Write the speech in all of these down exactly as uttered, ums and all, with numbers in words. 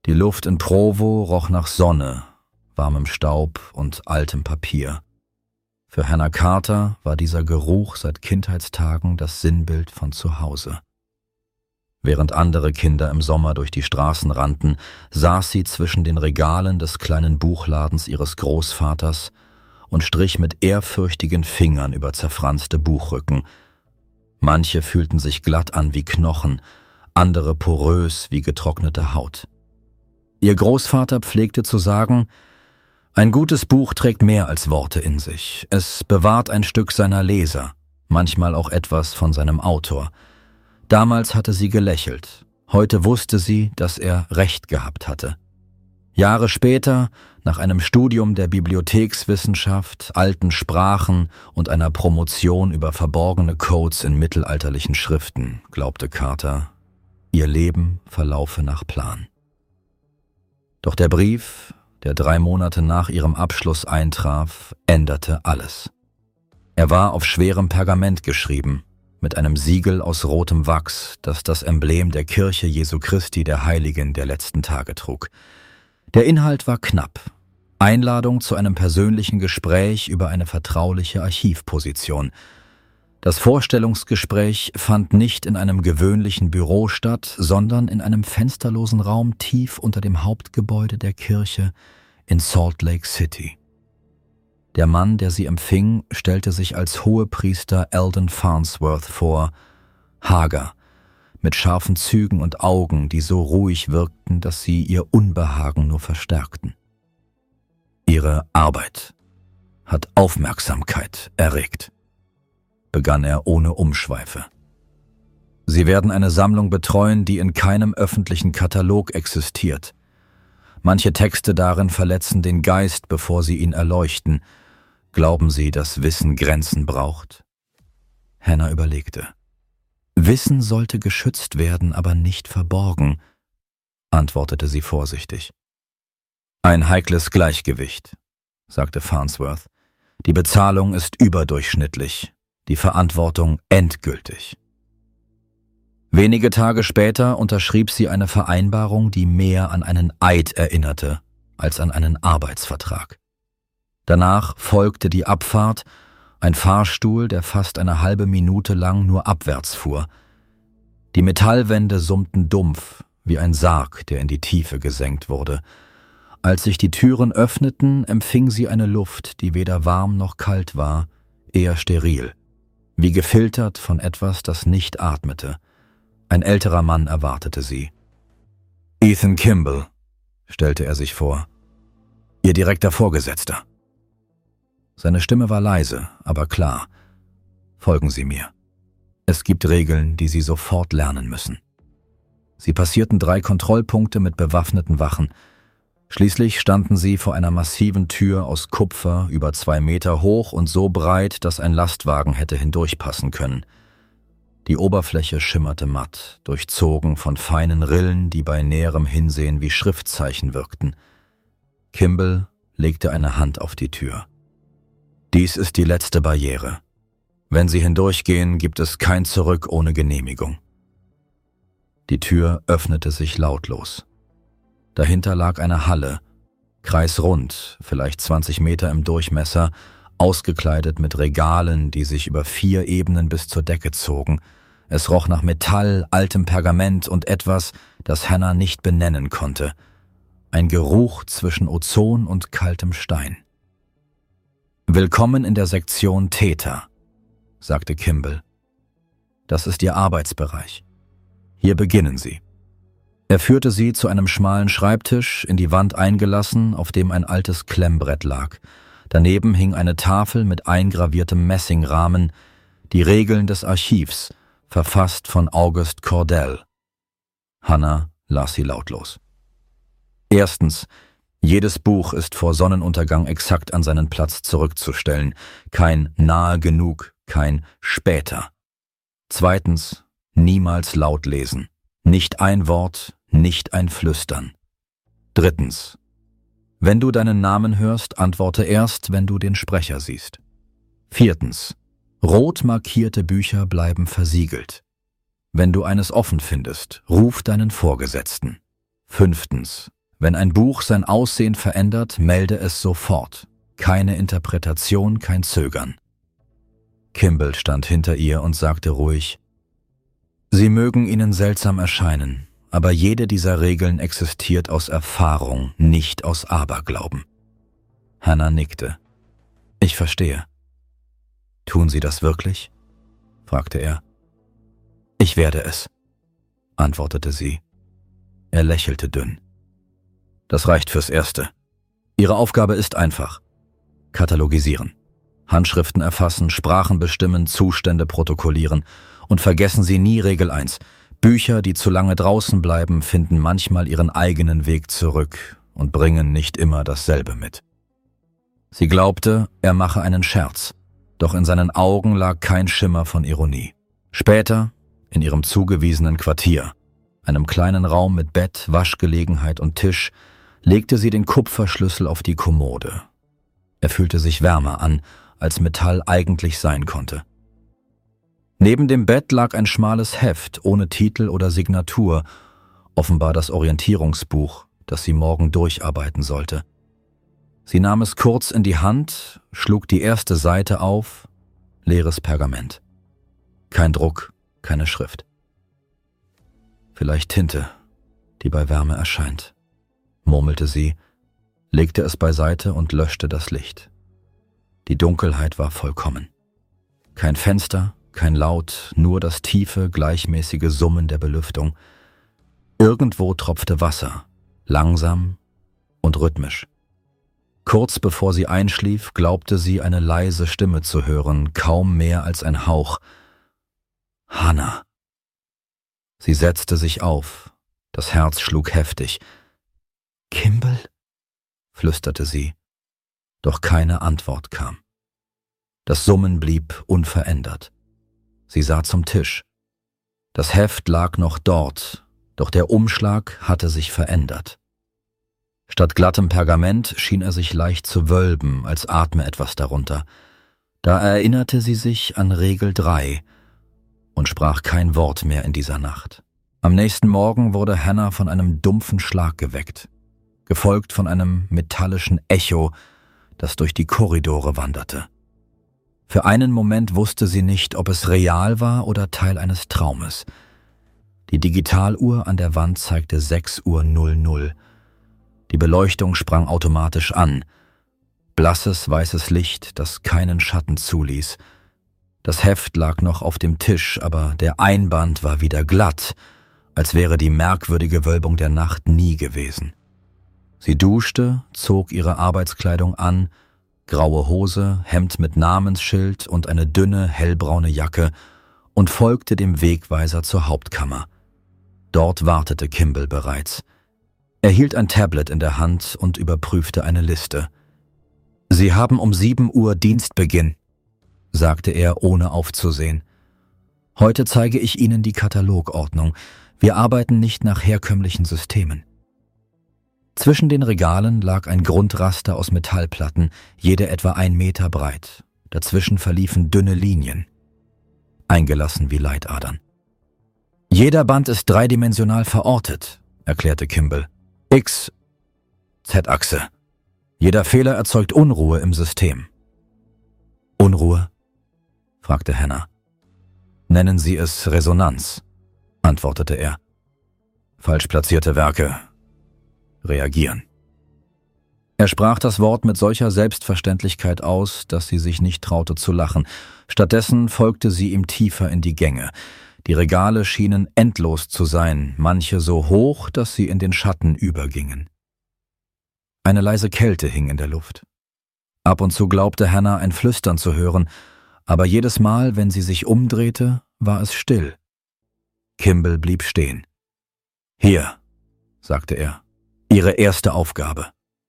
Die Luft in Provo roch nach Sonne, warmem Staub und altem Papier. Für Hannah Carter war dieser Geruch seit Kindheitstagen das Sinnbild von zu Hause. Während andere Kinder im Sommer durch die Straßen rannten, saß sie zwischen den Regalen des kleinen Buchladens ihres Großvaters und strich mit ehrfürchtigen Fingern über zerfranste Buchrücken. Manche fühlten sich glatt an wie Knochen, andere porös wie getrocknete Haut. Ihr Großvater pflegte zu sagen: Ein gutes Buch trägt mehr als Worte in sich. Es bewahrt ein Stück seiner Leser, manchmal auch etwas von seinem Autor. Damals hatte sie gelächelt. Heute wusste sie, dass er recht gehabt hatte. Jahre später, nach einem Studium der Bibliothekswissenschaft, alten Sprachen und einer Promotion über verborgene Codes in mittelalterlichen Schriften, glaubte Carter, ihr Leben verlaufe nach Plan. Doch der Brief, der drei Monate nach ihrem Abschluss eintraf, änderte alles. Er war auf schwerem Pergament geschrieben, mit einem Siegel aus rotem Wachs, das das Emblem der Kirche Jesu Christi der Heiligen der letzten Tage trug. Der Inhalt war knapp: Einladung zu einem persönlichen Gespräch über eine vertrauliche Archivposition. Das Vorstellungsgespräch fand nicht in einem gewöhnlichen Büro statt, sondern in einem fensterlosen Raum tief unter dem Hauptgebäude der Kirche in Salt Lake City. Der Mann, der sie empfing, stellte sich als Hohepriester Eldon Farnsworth vor, hager, mit scharfen Zügen und Augen, die so ruhig wirkten, dass sie ihr Unbehagen nur verstärkten. Ihre Arbeit hat Aufmerksamkeit erregt, begann er ohne Umschweife. Sie werden eine Sammlung betreuen, die in keinem öffentlichen Katalog existiert. Manche Texte darin verletzen den Geist, bevor sie ihn erleuchten. Glauben Sie, dass Wissen Grenzen braucht? Hannah überlegte. Wissen sollte geschützt werden, aber nicht verborgen, antwortete sie vorsichtig. Ein heikles Gleichgewicht, sagte Farnsworth. Die Bezahlung ist überdurchschnittlich, die Verantwortung endgültig. Wenige Tage später unterschrieb sie eine Vereinbarung, die mehr an einen Eid erinnerte als an einen Arbeitsvertrag. Danach folgte die Abfahrt, ein Fahrstuhl, der fast eine halbe Minute lang nur abwärts fuhr. Die Metallwände summten dumpf, wie ein Sarg, der in die Tiefe gesenkt wurde. Als sich die Türen öffneten, empfing sie eine Luft, die weder warm noch kalt war, eher steril, wie gefiltert von etwas, das nicht atmete. Ein älterer Mann erwartete sie. Ethan Kimball, stellte er sich vor, ihr direkter Vorgesetzter. Seine Stimme war leise, aber klar. Folgen Sie mir. Es gibt Regeln, die Sie sofort lernen müssen. Sie passierten drei Kontrollpunkte mit bewaffneten Wachen. Schließlich standen sie vor einer massiven Tür aus Kupfer, über zwei Meter hoch und so breit, dass ein Lastwagen hätte hindurchpassen können. Die Oberfläche schimmerte matt, durchzogen von feinen Rillen, die bei näherem Hinsehen wie Schriftzeichen wirkten. Kimball legte eine Hand auf die Tür. Dies ist die letzte Barriere. Wenn Sie hindurchgehen, gibt es kein Zurück ohne Genehmigung. Die Tür öffnete sich lautlos. Dahinter lag eine Halle, kreisrund, vielleicht zwanzig Meter im Durchmesser, ausgekleidet mit Regalen, die sich über vier Ebenen bis zur Decke zogen. Es roch nach Metall, altem Pergament und etwas, das Hannah nicht benennen konnte. Ein Geruch zwischen Ozon und kaltem Stein. »Willkommen in der Sektion Täter«, sagte Kimball. »Das ist Ihr Arbeitsbereich. Hier beginnen Sie.« Er führte sie zu einem schmalen Schreibtisch, in die Wand eingelassen, auf dem ein altes Klemmbrett lag. Daneben hing eine Tafel mit eingraviertem Messingrahmen, die Regeln des Archivs, verfasst von August Cordell. Hannah las sie lautlos. Erstens: Jedes Buch ist vor Sonnenuntergang exakt an seinen Platz zurückzustellen. Kein nahe genug, kein später. Zweitens: Niemals laut lesen. Nicht ein Wort, nicht ein Flüstern. Drittens: Wenn du deinen Namen hörst, antworte erst, wenn du den Sprecher siehst. Viertens: Rot markierte Bücher bleiben versiegelt. Wenn du eines offen findest, ruf deinen Vorgesetzten. Fünftens: Wenn ein Buch sein Aussehen verändert, melde es sofort. Keine Interpretation, kein Zögern. Kimball stand hinter ihr und sagte ruhig: Sie mögen Ihnen seltsam erscheinen, aber jede dieser Regeln existiert aus Erfahrung, nicht aus Aberglauben. Hannah nickte. Ich verstehe. Tun Sie das wirklich? Fragte er. Ich werde es, antwortete sie. Er lächelte dünn. Das reicht fürs Erste. Ihre Aufgabe ist einfach. Katalogisieren. Handschriften erfassen, Sprachen bestimmen, Zustände protokollieren. Und vergessen Sie nie Regel eins. Bücher, die zu lange draußen bleiben, finden manchmal ihren eigenen Weg zurück und bringen nicht immer dasselbe mit. Sie glaubte, er mache einen Scherz, doch in seinen Augen lag kein Schimmer von Ironie. Später, in ihrem zugewiesenen Quartier, einem kleinen Raum mit Bett, Waschgelegenheit und Tisch, legte sie den Kupferschlüssel auf die Kommode. Er fühlte sich wärmer an, als Metall eigentlich sein konnte. Neben dem Bett lag ein schmales Heft ohne Titel oder Signatur, offenbar das Orientierungsbuch, das sie morgen durcharbeiten sollte. Sie nahm es kurz in die Hand, schlug die erste Seite auf, leeres Pergament. Kein Druck, keine Schrift. Vielleicht Tinte, die bei Wärme erscheint, murmelte sie, legte es beiseite und löschte das Licht. Die Dunkelheit war vollkommen. Kein Fenster, kein Laut, nur das tiefe, gleichmäßige Summen der Belüftung. Irgendwo tropfte Wasser, langsam und rhythmisch. Kurz bevor sie einschlief, glaubte sie, eine leise Stimme zu hören, kaum mehr als ein Hauch. Hannah. Sie setzte sich auf, das Herz schlug heftig. Kimball? Flüsterte sie, doch keine Antwort kam. Das Summen blieb unverändert. Sie sah zum Tisch. Das Heft lag noch dort, doch der Umschlag hatte sich verändert. Statt glattem Pergament schien er sich leicht zu wölben, als atme etwas darunter. Da erinnerte sie sich an Regel drei und sprach kein Wort mehr in dieser Nacht. Am nächsten Morgen wurde Hannah von einem dumpfen Schlag geweckt, gefolgt von einem metallischen Echo, das durch die Korridore wanderte. Für einen Moment wusste sie nicht, ob es real war oder Teil eines Traumes. Die Digitaluhr an der Wand zeigte sechs Uhr null null. Die Beleuchtung sprang automatisch an. Blasses, weißes Licht, das keinen Schatten zuließ. Das Heft lag noch auf dem Tisch, aber der Einband war wieder glatt, als wäre die merkwürdige Wölbung der Nacht nie gewesen. Sie duschte, zog ihre Arbeitskleidung an, graue Hose, Hemd mit Namensschild und eine dünne, hellbraune Jacke und folgte dem Wegweiser zur Hauptkammer. Dort wartete Kimball bereits. Er hielt ein Tablet in der Hand und überprüfte eine Liste. »Sie haben um sieben Uhr Dienstbeginn«, sagte er, ohne aufzusehen. »Heute zeige ich Ihnen die Katalogordnung. Wir arbeiten nicht nach herkömmlichen Systemen.« Zwischen den Regalen lag ein Grundraster aus Metallplatten, jede etwa ein Meter breit. Dazwischen verliefen dünne Linien, eingelassen wie Leitadern. »Jeder Band ist dreidimensional verortet«, erklärte Kimball. X, Z-Achse. Jeder Fehler erzeugt Unruhe im System. »Unruhe?« fragte Hannah. »Nennen Sie es Resonanz«, antwortete er. »Falsch platzierte Werke reagieren.« Er sprach das Wort mit solcher Selbstverständlichkeit aus, dass sie sich nicht traute zu lachen. Stattdessen folgte sie ihm tiefer in die Gänge. Die Regale schienen endlos zu sein, manche so hoch, dass sie in den Schatten übergingen. Eine leise Kälte hing in der Luft. Ab und zu glaubte Hannah ein Flüstern zu hören, aber jedes Mal, wenn sie sich umdrehte, war es still. Kimball blieb stehen. »Hier«, sagte er, »Ihre erste Aufgabe.«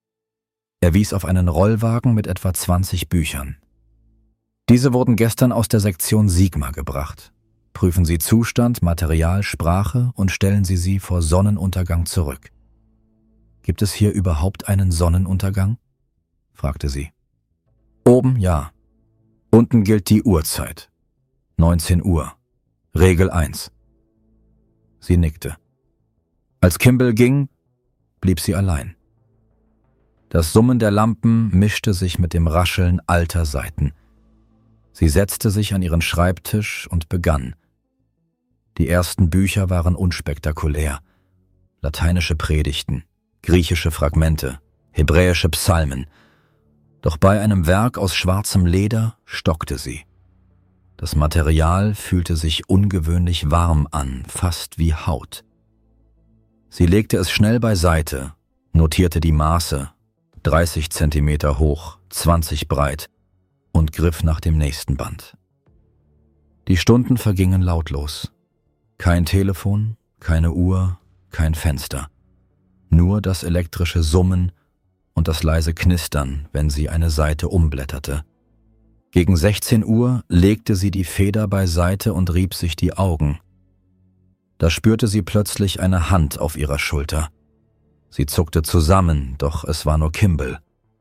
Er wies auf einen Rollwagen mit etwa zwanzig Büchern. Diese wurden gestern aus der Sektion Sigma gebracht. Prüfen Sie Zustand, Material, Sprache und stellen Sie sie vor Sonnenuntergang zurück. »Gibt es hier überhaupt einen Sonnenuntergang?« fragte sie. »Oben ja. Unten gilt die Uhrzeit. neunzehn Uhr. Regel eins. Sie nickte. Als Kimball ging, blieb sie allein. Das Summen der Lampen mischte sich mit dem Rascheln alter Seiten. Sie setzte sich an ihren Schreibtisch und begann. Die ersten Bücher waren unspektakulär. Lateinische Predigten, griechische Fragmente, hebräische Psalmen. Doch bei einem Werk aus schwarzem Leder stockte sie. Das Material fühlte sich ungewöhnlich warm an, fast wie Haut. Sie legte es schnell beiseite, notierte die Maße, dreißig Zentimeter hoch, zwanzig breit, und griff nach dem nächsten Band. Die Stunden vergingen lautlos. Kein Telefon, keine Uhr, kein Fenster. Nur das elektrische Summen und das leise Knistern, wenn sie eine Seite umblätterte. Gegen sechzehn Uhr legte sie die Feder beiseite und rieb sich die Augen. Da spürte sie plötzlich eine Hand auf ihrer Schulter. Sie zuckte zusammen, doch es war nur Kimball.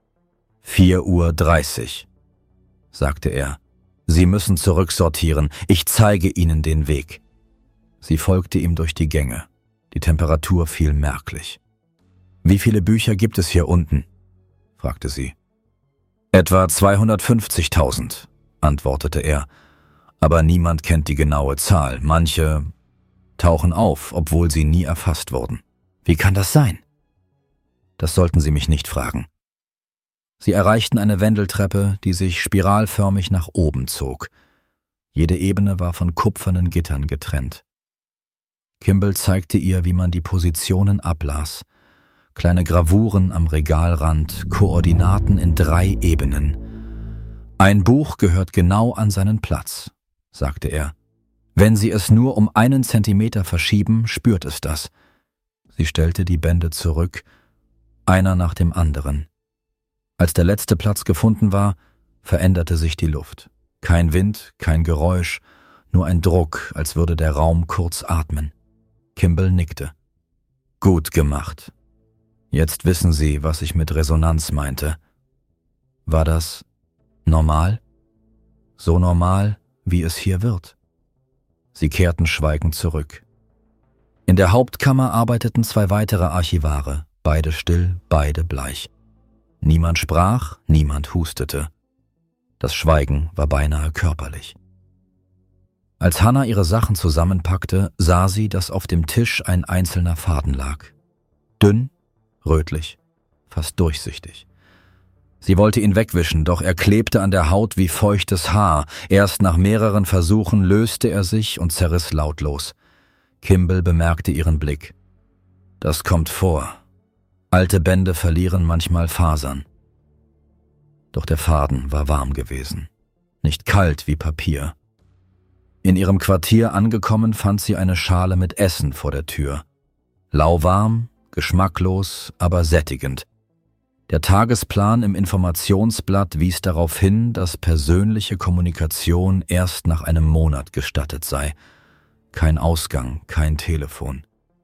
Vier Uhr dreißig, sagte er. Sie müssen zurücksortieren, ich zeige Ihnen den Weg. Sie folgte ihm durch die Gänge. Die Temperatur fiel merklich. »Wie viele Bücher gibt es hier unten?« fragte sie. »Etwa zweihundertfünfzigtausend«, antwortete er. »Aber niemand kennt die genaue Zahl. Manche tauchen auf, obwohl sie nie erfasst wurden. Wie kann das sein?« »Das sollten Sie mich nicht fragen.« Sie erreichten eine Wendeltreppe, die sich spiralförmig nach oben zog. Jede Ebene war von kupfernen Gittern getrennt. Kimball zeigte ihr, wie man die Positionen ablas. Kleine Gravuren am Regalrand, Koordinaten in drei Ebenen. »Ein Buch gehört genau an seinen Platz«, sagte er. »Wenn Sie es nur um einen Zentimeter verschieben, spürt es das.« Sie stellte die Bände zurück, einer nach dem anderen. Als der letzte Platz gefunden war, veränderte sich die Luft. Kein Wind, kein Geräusch, nur ein Druck, als würde der Raum kurz atmen. Kimball nickte. »Gut gemacht. Jetzt wissen Sie, was ich mit Resonanz meinte. War das normal? So normal, wie es hier wird?« Sie kehrten schweigend zurück. In der Hauptkammer arbeiteten zwei weitere Archivare, beide still, beide bleich. Niemand sprach, niemand hustete. Das Schweigen war beinahe körperlich. Als Hannah ihre Sachen zusammenpackte, sah sie, dass auf dem Tisch ein einzelner Faden lag. Dünn, rötlich, fast durchsichtig. Sie wollte ihn wegwischen, doch er klebte an der Haut wie feuchtes Haar. Erst nach mehreren Versuchen löste er sich und zerriss lautlos. Kimball bemerkte ihren Blick. »Das kommt vor. Alte Bände verlieren manchmal Fasern.« Doch der Faden war warm gewesen, nicht kalt wie Papier. In ihrem Quartier angekommen, fand sie eine Schale mit Essen vor der Tür. Lauwarm, geschmacklos, aber sättigend. Der Tagesplan im Informationsblatt wies darauf hin, dass persönliche Kommunikation erst nach einem Monat gestattet sei. Kein Ausgang, kein Telefon.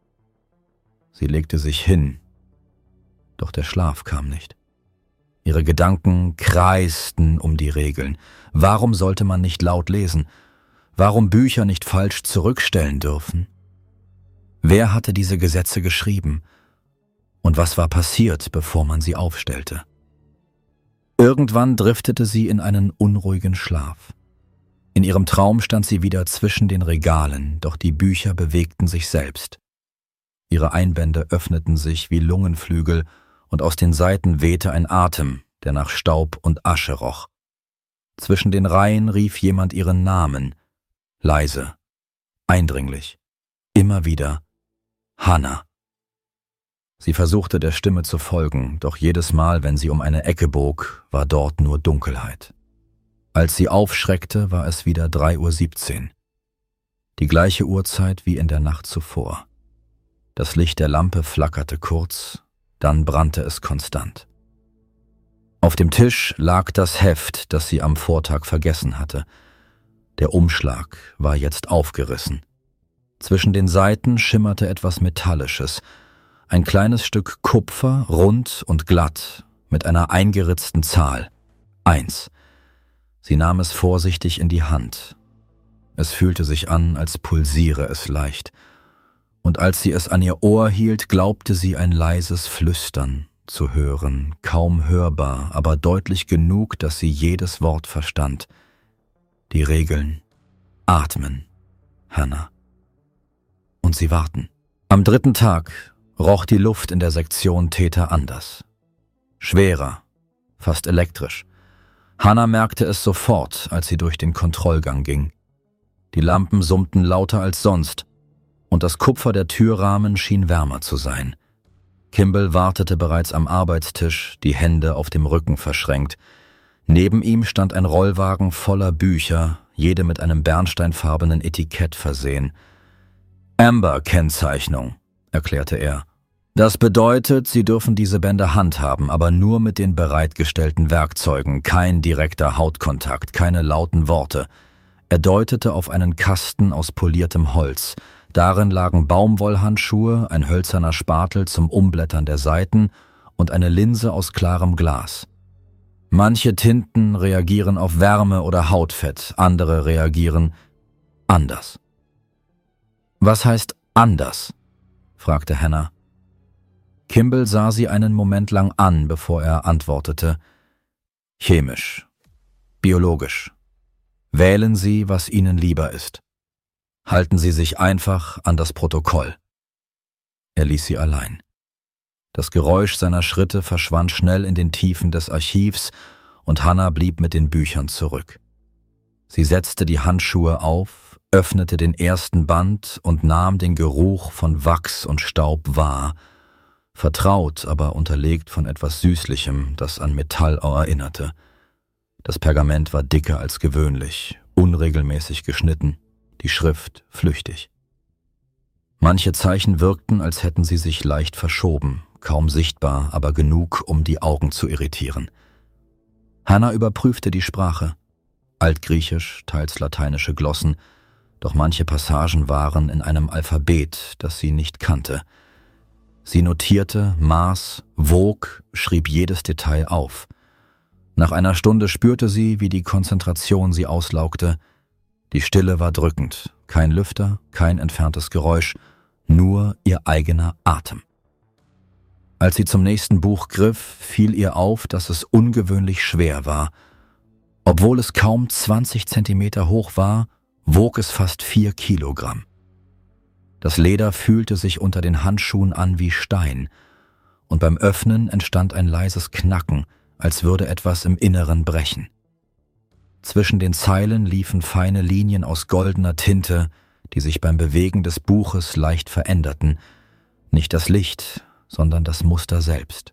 Sie legte sich hin, doch der Schlaf kam nicht. Ihre Gedanken kreisten um die Regeln. Warum sollte man nicht laut lesen? Warum Bücher nicht falsch zurückstellen dürfen? Wer hatte diese Gesetze geschrieben? Und was war passiert, bevor man sie aufstellte? Irgendwann driftete sie in einen unruhigen Schlaf. In ihrem Traum stand sie wieder zwischen den Regalen, doch die Bücher bewegten sich selbst. Ihre Einbände öffneten sich wie Lungenflügel und aus den Seiten wehte ein Atem, der nach Staub und Asche roch. Zwischen den Reihen rief jemand ihren Namen, leise, eindringlich, immer wieder, Hannah. Sie versuchte der Stimme zu folgen, doch jedes Mal, wenn sie um eine Ecke bog, war dort nur Dunkelheit. Als sie aufschreckte, war es wieder drei Uhr siebzehn. Die gleiche Uhrzeit wie in der Nacht zuvor. Das Licht der Lampe flackerte kurz, dann brannte es konstant. Auf dem Tisch lag das Heft, das sie am Vortag vergessen hatte. Der Umschlag war jetzt aufgerissen. Zwischen den Seiten schimmerte etwas Metallisches, ein kleines Stück Kupfer, rund und glatt, mit einer eingeritzten Zahl. Eins. Sie nahm es vorsichtig in die Hand. Es fühlte sich an, als pulsiere es leicht. Und als sie es an ihr Ohr hielt, glaubte sie ein leises Flüstern zu hören, kaum hörbar, aber deutlich genug, dass sie jedes Wort verstand. Die Regeln. Atmen, Hannah. Und sie warten. Am dritten Tag roch die Luft in der Sektion Theta anders. Schwerer, fast elektrisch. Hannah merkte es sofort, als sie durch den Kontrollgang ging. Die Lampen summten lauter als sonst, und das Kupfer der Türrahmen schien wärmer zu sein. Kimball wartete bereits am Arbeitstisch, die Hände auf dem Rücken verschränkt. Neben ihm stand ein Rollwagen voller Bücher, jede mit einem bernsteinfarbenen Etikett versehen. Amber-Kennzeichnung, erklärte er. Das bedeutet, Sie dürfen diese Bänder handhaben, aber nur mit den bereitgestellten Werkzeugen, kein direkter Hautkontakt, keine lauten Worte. Er deutete auf einen Kasten aus poliertem Holz. Darin lagen Baumwollhandschuhe, ein hölzerner Spatel zum Umblättern der Seiten und eine Linse aus klarem Glas. Manche Tinten reagieren auf Wärme oder Hautfett, andere reagieren anders. »Was heißt anders?« fragte Hannah. Kimball sah sie einen Moment lang an, bevor er antwortete. »Chemisch, biologisch. Wählen Sie, was Ihnen lieber ist. Halten Sie sich einfach an das Protokoll.« Er ließ sie allein. Das Geräusch seiner Schritte verschwand schnell in den Tiefen des Archivs und Hannah blieb mit den Büchern zurück. Sie setzte die Handschuhe auf, öffnete den ersten Band und nahm den Geruch von Wachs und Staub wahr, vertraut, aber unterlegt von etwas Süßlichem, das an Metall erinnerte. Das Pergament war dicker als gewöhnlich, unregelmäßig geschnitten, die Schrift flüchtig. Manche Zeichen wirkten, als hätten sie sich leicht verschoben, kaum sichtbar, aber genug, um die Augen zu irritieren. Hannah überprüfte die Sprache. Altgriechisch, teils lateinische Glossen, doch manche Passagen waren in einem Alphabet, das sie nicht kannte. Sie notierte, maß, wog, schrieb jedes Detail auf. Nach einer Stunde spürte sie, wie die Konzentration sie auslaugte. Die Stille war drückend, kein Lüfter, kein entferntes Geräusch, nur ihr eigener Atem. Als sie zum nächsten Buch griff, fiel ihr auf, dass es ungewöhnlich schwer war. Obwohl es kaum zwanzig Zentimeter hoch war, wog es fast vier Kilogramm. Das Leder fühlte sich unter den Handschuhen an wie Stein, und beim Öffnen entstand ein leises Knacken, als würde etwas im Inneren brechen. Zwischen den Zeilen liefen feine Linien aus goldener Tinte, die sich beim Bewegen des Buches leicht veränderten. Nicht das Licht, sondern das Muster selbst.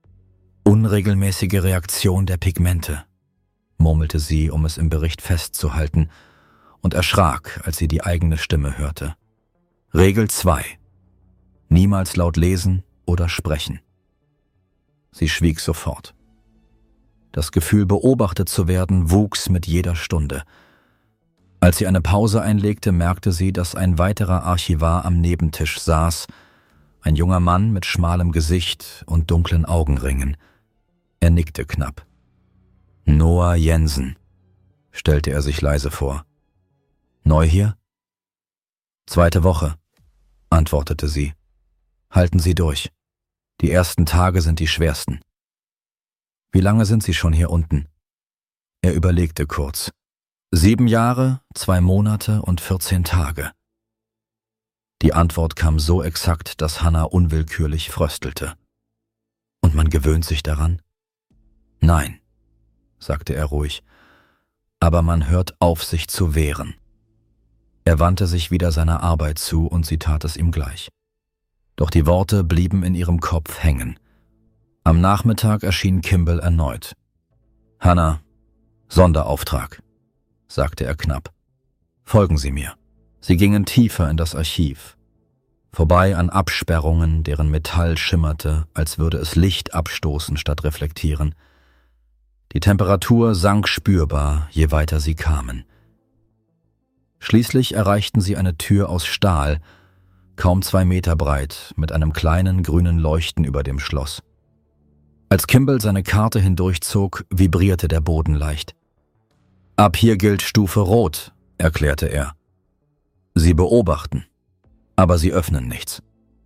Unregelmäßige Reaktion der Pigmente, murmelte sie, um es im Bericht festzuhalten, und erschrak, als sie die eigene Stimme hörte. Regel zwei. Niemals laut lesen oder sprechen. Sie schwieg sofort. Das Gefühl, beobachtet zu werden, wuchs mit jeder Stunde. Als sie eine Pause einlegte, merkte sie, dass ein weiterer Archivar am Nebentisch saß, ein junger Mann mit schmalem Gesicht und dunklen Augenringen. Er nickte knapp. Noah Jensen, stellte er sich leise vor. Neu hier? Zweite Woche, antwortete sie. Halten Sie durch. Die ersten Tage sind die schwersten. Wie lange sind Sie schon hier unten? Er überlegte kurz. Sieben Jahre, zwei Monate und vierzehn Tage. Die Antwort kam so exakt, dass Hannah unwillkürlich fröstelte. Und man gewöhnt sich daran? Nein, sagte er ruhig, aber man hört auf, sich zu wehren. Er wandte sich wieder seiner Arbeit zu und sie tat es ihm gleich. Doch die Worte blieben in ihrem Kopf hängen. Am Nachmittag erschien Kimball erneut. Hannah, Sonderauftrag, sagte er knapp. Folgen Sie mir. Sie gingen tiefer in das Archiv, vorbei an Absperrungen, deren Metall schimmerte, als würde es Licht abstoßen statt reflektieren. Die Temperatur sank spürbar, je weiter sie kamen. Schließlich erreichten sie eine Tür aus Stahl, kaum zwei Meter breit, mit einem kleinen grünen Leuchten über dem Schloss. Als Kimball seine Karte hindurchzog, vibrierte der Boden leicht. »Ab hier gilt Stufe Rot«, erklärte er. »Sie beobachten. Aber sie öffnen nichts.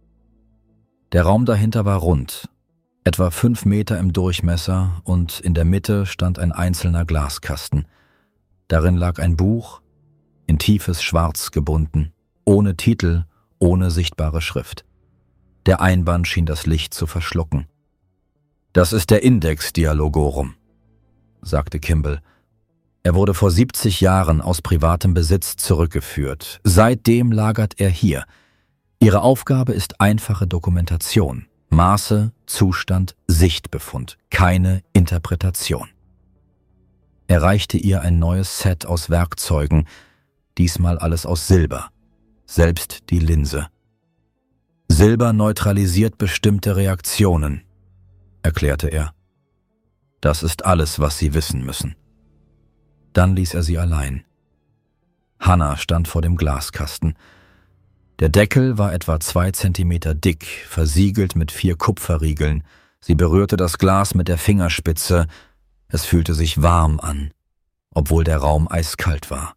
Der Raum dahinter war rund, etwa fünf Meter im Durchmesser, und in der Mitte stand ein einzelner Glaskasten. Darin lag ein Buch, in tiefes Schwarz gebunden, ohne Titel, ohne sichtbare Schrift. Der Einband schien das Licht zu verschlucken. »Das ist der Index Dialogorum«, sagte Kimble. Er wurde vor siebzig Jahren aus privatem Besitz zurückgeführt. Seitdem lagert er hier. Ihre Aufgabe ist einfache Dokumentation. Maße, Zustand, Sichtbefund. Keine Interpretation. Er reichte ihr ein neues Set aus Werkzeugen, diesmal alles aus Silber, selbst die Linse. Silber neutralisiert bestimmte Reaktionen, erklärte er. Das ist alles, was Sie wissen müssen. Dann ließ er sie allein. Hannah stand vor dem Glaskasten. Der Deckel war etwa zwei Zentimeter dick, versiegelt mit vier Kupferriegeln. Sie berührte das Glas mit der Fingerspitze. Es fühlte sich warm an, obwohl der Raum eiskalt war.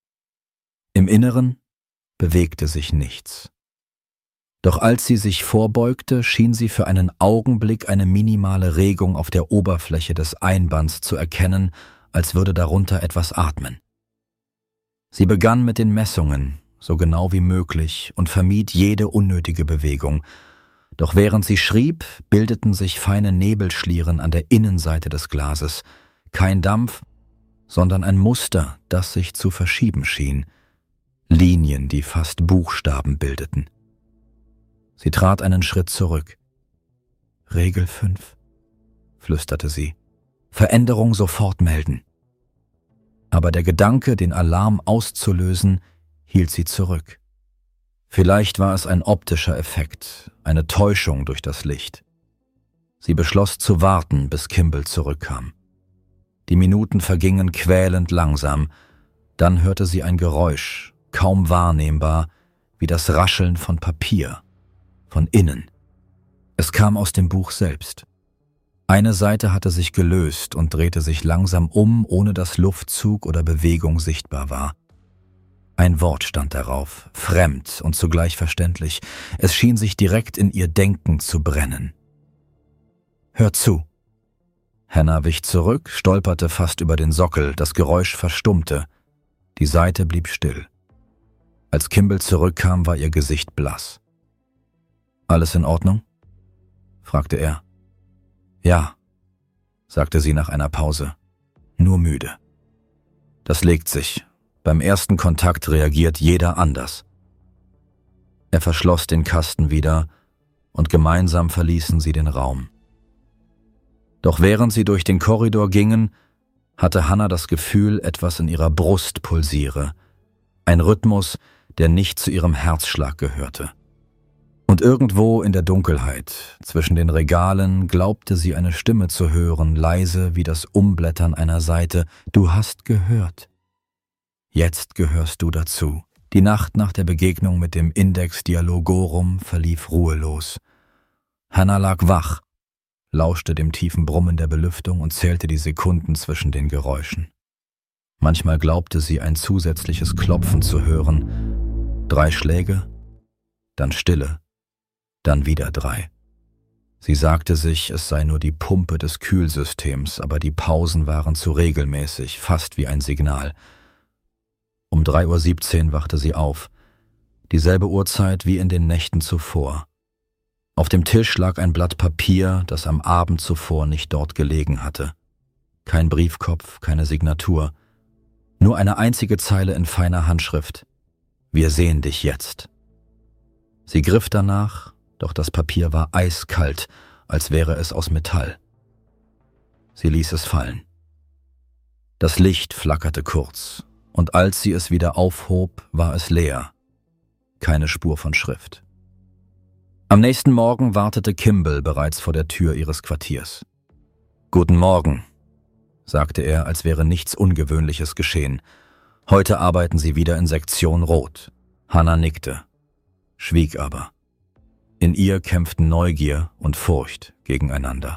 Im Inneren bewegte sich nichts. Doch als sie sich vorbeugte, schien sie für einen Augenblick eine minimale Regung auf der Oberfläche des Einbands zu erkennen, als würde darunter etwas atmen. Sie begann mit den Messungen, so genau wie möglich, und vermied jede unnötige Bewegung. Doch während sie schrieb, bildeten sich feine Nebelschlieren an der Innenseite des Glases. Kein Dampf, sondern ein Muster, das sich zu verschieben schien. Linien, die fast Buchstaben bildeten. Sie trat einen Schritt zurück. »Regel fünf«, flüsterte sie. »Veränderung sofort melden.« Aber der Gedanke, den Alarm auszulösen, hielt sie zurück. Vielleicht war es ein optischer Effekt, eine Täuschung durch das Licht. Sie beschloss zu warten, bis Kimble zurückkam. Die Minuten vergingen quälend langsam. Dann hörte sie ein Geräusch, kaum wahrnehmbar, wie das Rascheln von Papier, von innen. Es kam aus dem Buch selbst. Eine Seite hatte sich gelöst und drehte sich langsam um, ohne dass Luftzug oder Bewegung sichtbar war. Ein Wort stand darauf, fremd und zugleich verständlich. Es schien sich direkt in ihr Denken zu brennen. »Hör zu!« Hannah wich zurück, stolperte fast über den Sockel, das Geräusch verstummte. Die Seite blieb still. Als Kimble zurückkam, war ihr Gesicht blass. »Alles in Ordnung?« fragte er. »Ja«, sagte sie nach einer Pause, »nur müde. Das legt sich. Beim ersten Kontakt reagiert jeder anders.« Er verschloss den Kasten wieder und gemeinsam verließen sie den Raum. Doch während sie durch den Korridor gingen, hatte Hannah das Gefühl, etwas in ihrer Brust pulsiere, ein Rhythmus, der nicht zu ihrem Herzschlag gehörte. Und irgendwo in der Dunkelheit, zwischen den Regalen, glaubte sie eine Stimme zu hören, leise wie das Umblättern einer Seite. »Du hast gehört. Jetzt gehörst du dazu.« Die Nacht nach der Begegnung mit dem Index Dialogorum verlief ruhelos. Hannah lag wach, lauschte dem tiefen Brummen der Belüftung und zählte die Sekunden zwischen den Geräuschen. Manchmal glaubte sie, ein zusätzliches Klopfen zu hören. Drei Schläge, dann Stille, dann wieder drei. Sie sagte sich, es sei nur die Pumpe des Kühlsystems, aber die Pausen waren zu regelmäßig, fast wie ein Signal. Um drei Uhr siebzehn wachte sie auf, dieselbe Uhrzeit wie in den Nächten zuvor. Auf dem Tisch lag ein Blatt Papier, das am Abend zuvor nicht dort gelegen hatte. Kein Briefkopf, keine Signatur, nur eine einzige Zeile in feiner Handschrift. »Wir sehen dich jetzt.« Sie griff danach, doch das Papier war eiskalt, als wäre es aus Metall. Sie ließ es fallen. Das Licht flackerte kurz, und als sie es wieder aufhob, war es leer. Keine Spur von Schrift. Am nächsten Morgen wartete Kimble bereits vor der Tür ihres Quartiers. »Guten Morgen«, sagte er, als wäre nichts Ungewöhnliches geschehen. »Heute arbeiten Sie wieder in Sektion Rot.« Hannah nickte, schwieg aber. In ihr kämpften Neugier und Furcht gegeneinander.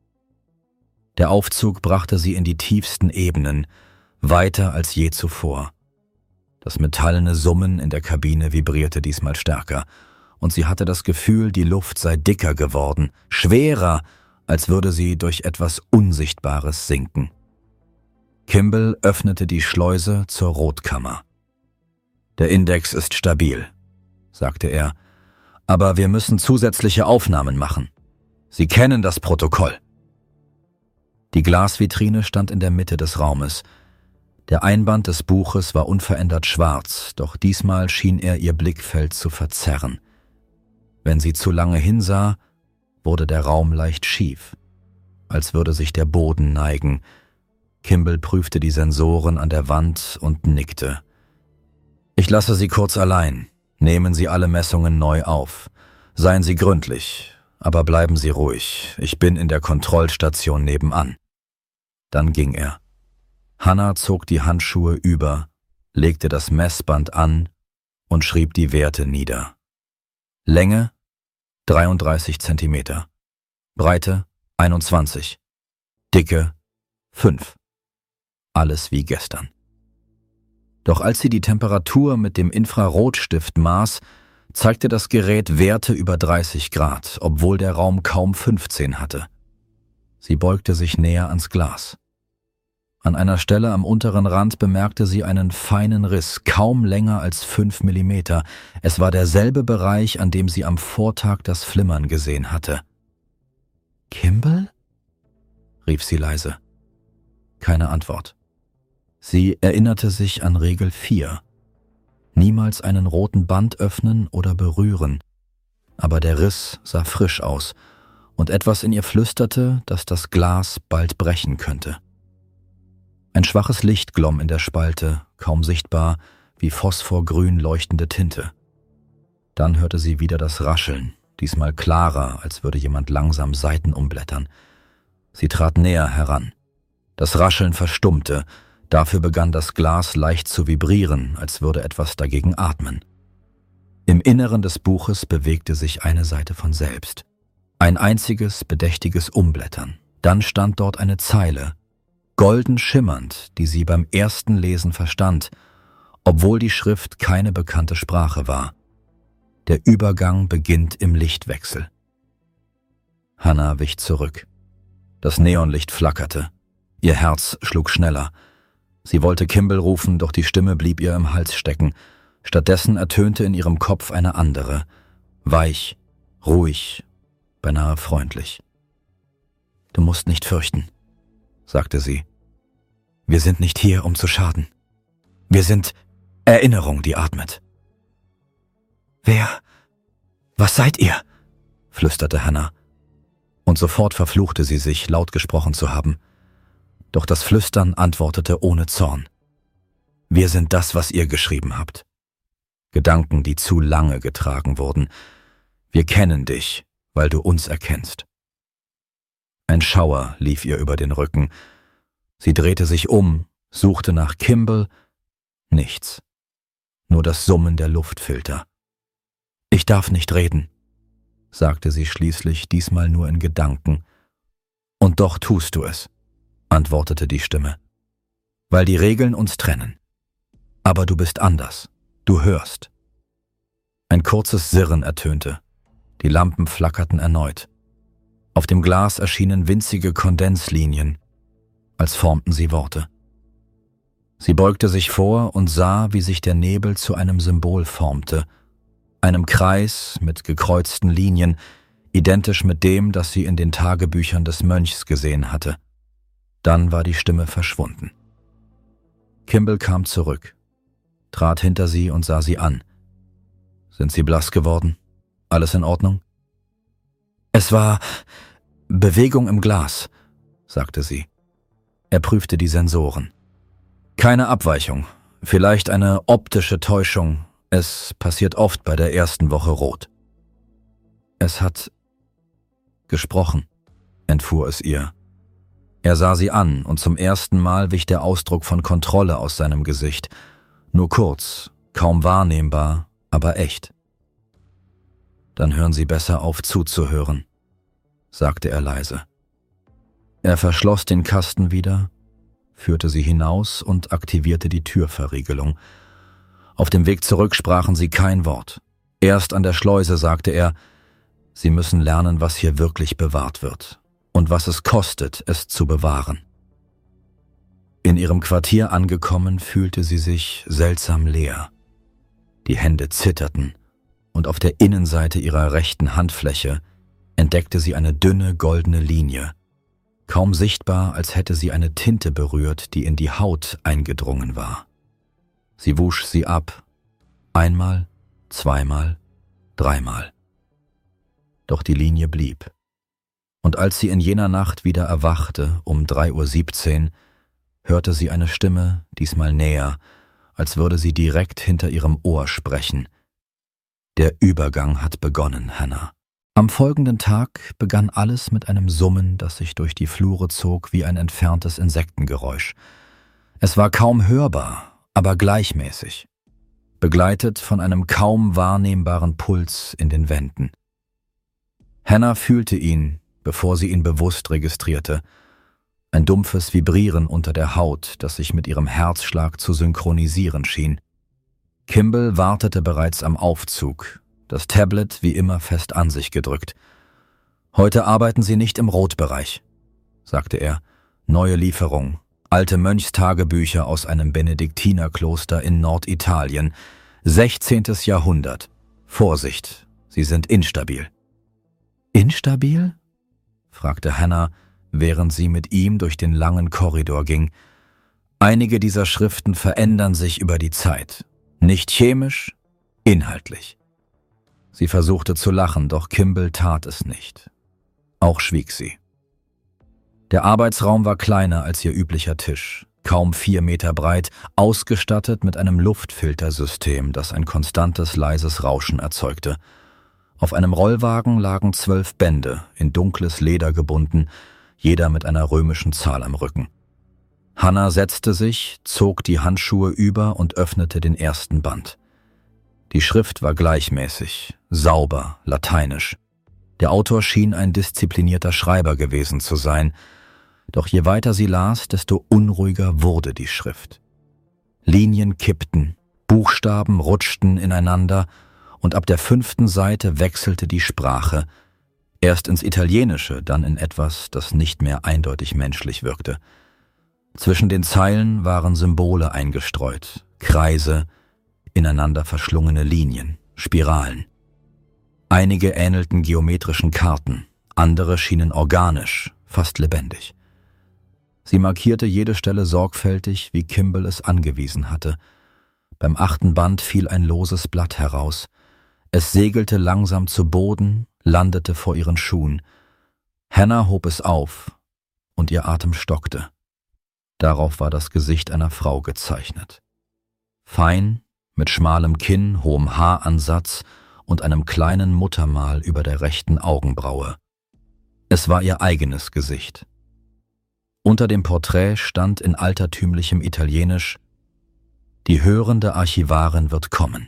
Der Aufzug brachte sie in die tiefsten Ebenen, weiter als je zuvor. Das metallene Summen in der Kabine vibrierte diesmal stärker, und sie hatte das Gefühl, die Luft sei dicker geworden, schwerer, als würde sie durch etwas Unsichtbares sinken. Kimball öffnete die Schleuse zur Rotkammer. »Der Index ist stabil«, sagte er, »aber wir müssen zusätzliche Aufnahmen machen. Sie kennen das Protokoll.« Die Glasvitrine stand in der Mitte des Raumes. Der Einband des Buches war unverändert schwarz, doch diesmal schien er ihr Blickfeld zu verzerren. Wenn sie zu lange hinsah, wurde der Raum leicht schief, als würde sich der Boden neigen. Kimball prüfte die Sensoren an der Wand und nickte. »Ich lasse Sie kurz allein. Nehmen Sie alle Messungen neu auf. Seien Sie gründlich, aber bleiben Sie ruhig. Ich bin in der Kontrollstation nebenan.« Dann ging er. Hannah zog die Handschuhe über, legte das Messband an und schrieb die Werte nieder. Länge dreiunddreißig Zentimeter, Breite einundzwanzig, Dicke fünf. Alles wie gestern. Doch als sie die Temperatur mit dem Infrarotstift maß, zeigte das Gerät Werte über dreißig Grad, obwohl der Raum kaum fünfzehn hatte. Sie beugte sich näher ans Glas. An einer Stelle am unteren Rand bemerkte sie einen feinen Riss, kaum länger als fünf Millimeter. Es war derselbe Bereich, an dem sie am Vortag das Flimmern gesehen hatte. »Kimball?« rief sie leise. Keine Antwort. Sie erinnerte sich an Regel vier. Niemals einen roten Band öffnen oder berühren. Aber der Riss sah frisch aus, und etwas in ihr flüsterte, dass das Glas bald brechen könnte. Ein schwaches Licht glomm in der Spalte, kaum sichtbar, wie phosphorgrün leuchtende Tinte. Dann hörte sie wieder das Rascheln, diesmal klarer, als würde jemand langsam Seiten umblättern. Sie trat näher heran. Das Rascheln verstummte, dafür begann das Glas leicht zu vibrieren, als würde etwas dagegen atmen. Im Inneren des Buches bewegte sich eine Seite von selbst. Ein einziges, bedächtiges Umblättern. Dann stand dort eine Zeile, golden schimmernd, die sie beim ersten Lesen verstand, obwohl die Schrift keine bekannte Sprache war. Der Übergang beginnt im Lichtwechsel. Hannah wich zurück. Das Neonlicht flackerte. Ihr Herz schlug schneller. Sie wollte Kimball rufen, doch die Stimme blieb ihr im Hals stecken. Stattdessen ertönte in ihrem Kopf eine andere, weich, ruhig, beinahe freundlich. »Du musst nicht fürchten«, sagte sie. »Wir sind nicht hier, um zu schaden. Wir sind Erinnerung, die atmet.« »Wer? Was seid ihr?« flüsterte Hannah. Und sofort verfluchte sie sich, laut gesprochen zu haben. Doch das Flüstern antwortete ohne Zorn. »Wir sind das, was ihr geschrieben habt. Gedanken, die zu lange getragen wurden. Wir kennen dich, weil du uns erkennst.« Ein Schauer lief ihr über den Rücken. Sie drehte sich um, suchte nach Kimball. Nichts. Nur das Summen der Luftfilter. »Ich darf nicht reden«, sagte sie schließlich, diesmal nur in Gedanken. »Und doch tust du es«, antwortete die Stimme. »Weil die Regeln uns trennen. Aber du bist anders. Du hörst.« Ein kurzes Sirren ertönte. Die Lampen flackerten erneut. Auf dem Glas erschienen winzige Kondenslinien, als formten sie Worte. Sie beugte sich vor und sah, wie sich der Nebel zu einem Symbol formte, einem Kreis mit gekreuzten Linien, identisch mit dem, das sie in den Tagebüchern des Mönchs gesehen hatte. Dann war die Stimme verschwunden. Kimball kam zurück, trat hinter sie und sah sie an. »Sind Sie blass geworden? Alles in Ordnung?« »Es war Bewegung im Glas«, sagte sie. Er prüfte die Sensoren. »Keine Abweichung, vielleicht eine optische Täuschung. Es passiert oft bei der ersten Woche Rot.« »Es hat gesprochen«, entfuhr es ihr. Er sah sie an, und zum ersten Mal wich der Ausdruck von Kontrolle aus seinem Gesicht. Nur kurz, kaum wahrnehmbar, aber echt. »Dann hören Sie besser auf zuzuhören«, sagte er leise. Er verschloss den Kasten wieder, führte sie hinaus und aktivierte die Türverriegelung. Auf dem Weg zurück sprachen sie kein Wort. Erst an der Schleuse sagte er, sie müssen lernen, was hier wirklich bewahrt wird und was es kostet, es zu bewahren. In ihrem Quartier angekommen, fühlte sie sich seltsam leer. Die Hände zitterten und auf der Innenseite ihrer rechten Handfläche entdeckte sie eine dünne goldene Linie, kaum sichtbar, als hätte sie eine Tinte berührt, die in die Haut eingedrungen war. Sie wusch sie ab, einmal, zweimal, dreimal. Doch die Linie blieb. Und als sie in jener Nacht wieder erwachte, um drei Uhr siebzehn, hörte sie eine Stimme, diesmal näher, als würde sie direkt hinter ihrem Ohr sprechen. Der Übergang hat begonnen, Hannah. Am folgenden Tag begann alles mit einem Summen, das sich durch die Flure zog wie ein entferntes Insektengeräusch. Es war kaum hörbar, aber gleichmäßig, begleitet von einem kaum wahrnehmbaren Puls in den Wänden. Hannah fühlte ihn, bevor sie ihn bewusst registrierte. Ein dumpfes Vibrieren unter der Haut, das sich mit ihrem Herzschlag zu synchronisieren schien. Kimball wartete bereits am Aufzug, das Tablet wie immer fest an sich gedrückt. »Heute arbeiten Sie nicht im Rotbereich«, sagte er. »Neue Lieferung, alte Mönchstagebücher aus einem Benediktinerkloster in Norditalien, sechzehntes Jahrhundert. Vorsicht, sie sind instabil.« »Instabil?« fragte Hannah, während sie mit ihm durch den langen Korridor ging. »Einige dieser Schriften verändern sich über die Zeit. Nicht chemisch, inhaltlich.« Sie versuchte zu lachen, doch Kimball tat es nicht. Auch schwieg sie. Der Arbeitsraum war kleiner als ihr üblicher Tisch, kaum vier Meter breit, ausgestattet mit einem Luftfiltersystem, das ein konstantes, leises Rauschen erzeugte. Auf einem Rollwagen lagen zwölf Bände, in dunkles Leder gebunden, jeder mit einer römischen Zahl am Rücken. Hannah setzte sich, zog die Handschuhe über und öffnete den ersten Band. Die Schrift war gleichmäßig, sauber, lateinisch. Der Autor schien ein disziplinierter Schreiber gewesen zu sein, doch je weiter sie las, desto unruhiger wurde die Schrift. Linien kippten, Buchstaben rutschten ineinander und ab der fünften Seite wechselte die Sprache, erst ins Italienische, dann in etwas, das nicht mehr eindeutig menschlich wirkte. Zwischen den Zeilen waren Symbole eingestreut, Kreise, ineinander verschlungene Linien, Spiralen. Einige ähnelten geometrischen Karten, andere schienen organisch, fast lebendig. Sie markierte jede Stelle sorgfältig, wie Kimball es angewiesen hatte. Beim achten Band fiel ein loses Blatt heraus. Es segelte langsam zu Boden, landete vor ihren Schuhen. Hannah hob es auf, und ihr Atem stockte. Darauf war das Gesicht einer Frau gezeichnet. Fein, mit schmalem Kinn, hohem Haaransatz und einem kleinen Muttermal über der rechten Augenbraue. Es war ihr eigenes Gesicht. Unter dem Porträt stand in altertümlichem Italienisch: »Die hörende Archivarin wird kommen.«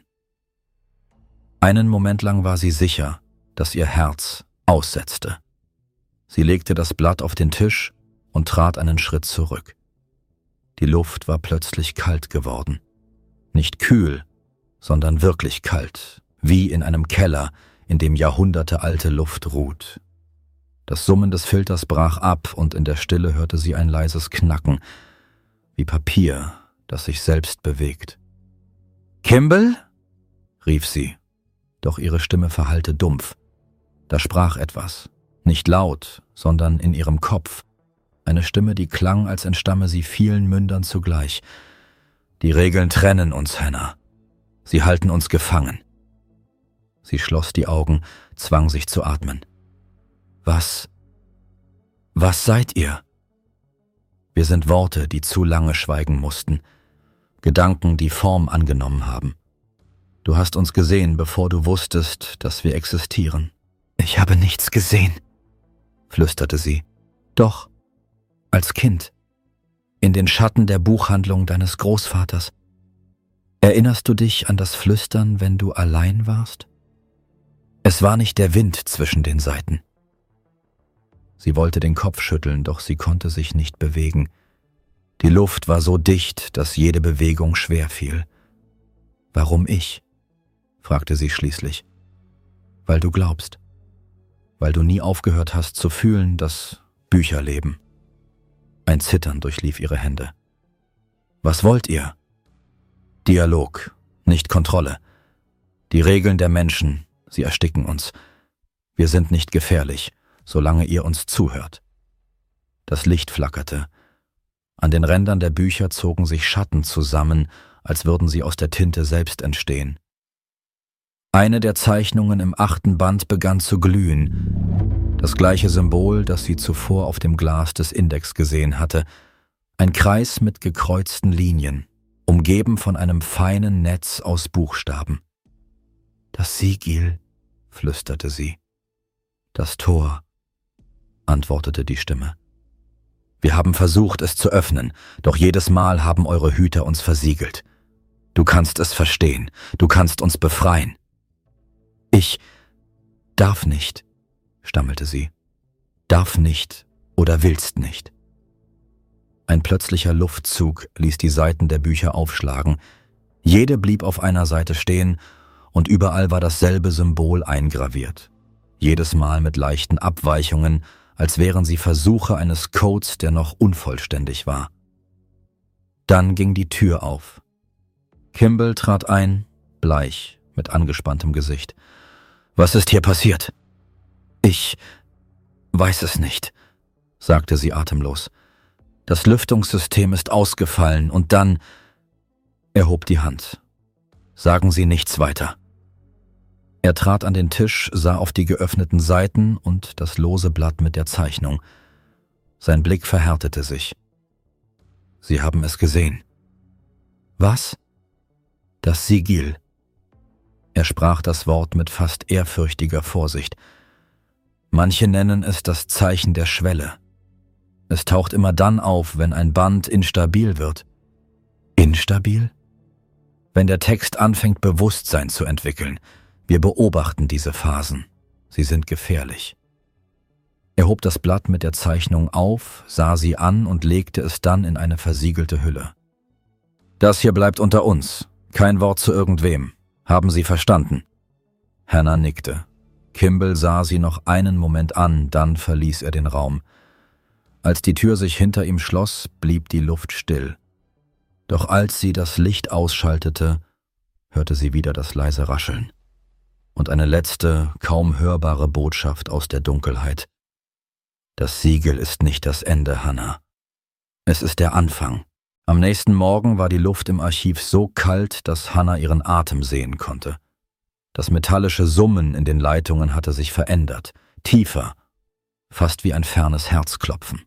Einen Moment lang war sie sicher, dass ihr Herz aussetzte. Sie legte das Blatt auf den Tisch und trat einen Schritt zurück. Die Luft war plötzlich kalt geworden. Nicht kühl, sondern wirklich kalt, wie in einem Keller, in dem jahrhundertealte Luft ruht. Das Summen des Filters brach ab und in der Stille hörte sie ein leises Knacken, wie Papier, das sich selbst bewegt. »Kimball?« rief sie, doch ihre Stimme verhallte dumpf. Da sprach etwas, nicht laut, sondern in ihrem Kopf. Eine Stimme, die klang, als entstamme sie vielen Mündern zugleich. »Die Regeln trennen uns, Hannah. Sie halten uns gefangen.« Sie schloss die Augen, zwang sich zu atmen. »Was? Was seid ihr?« Wir sind Worte, die zu lange schweigen mussten. Gedanken, die Form angenommen haben. Du hast uns gesehen, bevor du wusstest, dass wir existieren. »Ich habe nichts gesehen«, flüsterte sie. »Doch, als Kind, in den Schatten der Buchhandlung deines Großvaters. Erinnerst du dich an das Flüstern, wenn du allein warst? Es war nicht der Wind zwischen den Seiten.« Sie wollte den Kopf schütteln, doch sie konnte sich nicht bewegen. Die Luft war so dicht, dass jede Bewegung schwer fiel. »Warum ich?« fragte sie schließlich. »Weil du glaubst. Weil du nie aufgehört hast zu fühlen, dass Bücher leben.« Ein Zittern durchlief ihre Hände. »Was wollt ihr?« »Dialog, nicht Kontrolle. Die Regeln der Menschen, sie ersticken uns. Wir sind nicht gefährlich, solange ihr uns zuhört.« Das Licht flackerte. An den Rändern der Bücher zogen sich Schatten zusammen, als würden sie aus der Tinte selbst entstehen. Eine der Zeichnungen im achten Band begann zu glühen. Das gleiche Symbol, das sie zuvor auf dem Glas des Index gesehen hatte. Ein Kreis mit gekreuzten Linien, umgeben von einem feinen Netz aus Buchstaben. »Das Sigil«, flüsterte sie. »Das Tor«, antwortete die Stimme. »Wir haben versucht, es zu öffnen, doch jedes Mal haben eure Hüter uns versiegelt. Du kannst es verstehen, du kannst uns befreien.« »Ich darf nicht«, stammelte sie. »Darf nicht oder willst nicht.« Ein plötzlicher Luftzug ließ die Seiten der Bücher aufschlagen. Jede blieb auf einer Seite stehen, und überall war dasselbe Symbol eingraviert. Jedes Mal mit leichten Abweichungen, als wären sie Versuche eines Codes, der noch unvollständig war. Dann ging die Tür auf. Kimball trat ein, bleich, mit angespanntem Gesicht. »Was ist hier passiert?« »Ich weiß es nicht«, sagte sie atemlos. »Das Lüftungssystem ist ausgefallen und dann...« Er hob die Hand. »Sagen Sie nichts weiter.« Er trat an den Tisch, sah auf die geöffneten Seiten und das lose Blatt mit der Zeichnung. Sein Blick verhärtete sich. »Sie haben es gesehen.« »Was?« »Das Sigil.« Er sprach das Wort mit fast ehrfürchtiger Vorsicht. »Manche nennen es das Zeichen der Schwelle. Es taucht immer dann auf, wenn ein Band instabil wird.« »Instabil?« »Wenn der Text anfängt, Bewusstsein zu entwickeln. Wir beobachten diese Phasen. Sie sind gefährlich.« Er hob das Blatt mit der Zeichnung auf, sah sie an und legte es dann in eine versiegelte Hülle. »Das hier bleibt unter uns. Kein Wort zu irgendwem. Haben Sie verstanden?« Hannah nickte. Kimball sah sie noch einen Moment an, dann verließ er den Raum. Als die Tür sich hinter ihm schloss, blieb die Luft still. Doch als sie das Licht ausschaltete, hörte sie wieder das leise Rascheln und eine letzte, kaum hörbare Botschaft aus der Dunkelheit. »Das Siegel ist nicht das Ende, Hannah. Es ist der Anfang.« Am nächsten Morgen war die Luft im Archiv so kalt, dass Hannah ihren Atem sehen konnte. Das metallische Summen in den Leitungen hatte sich verändert, tiefer, fast wie ein fernes Herzklopfen.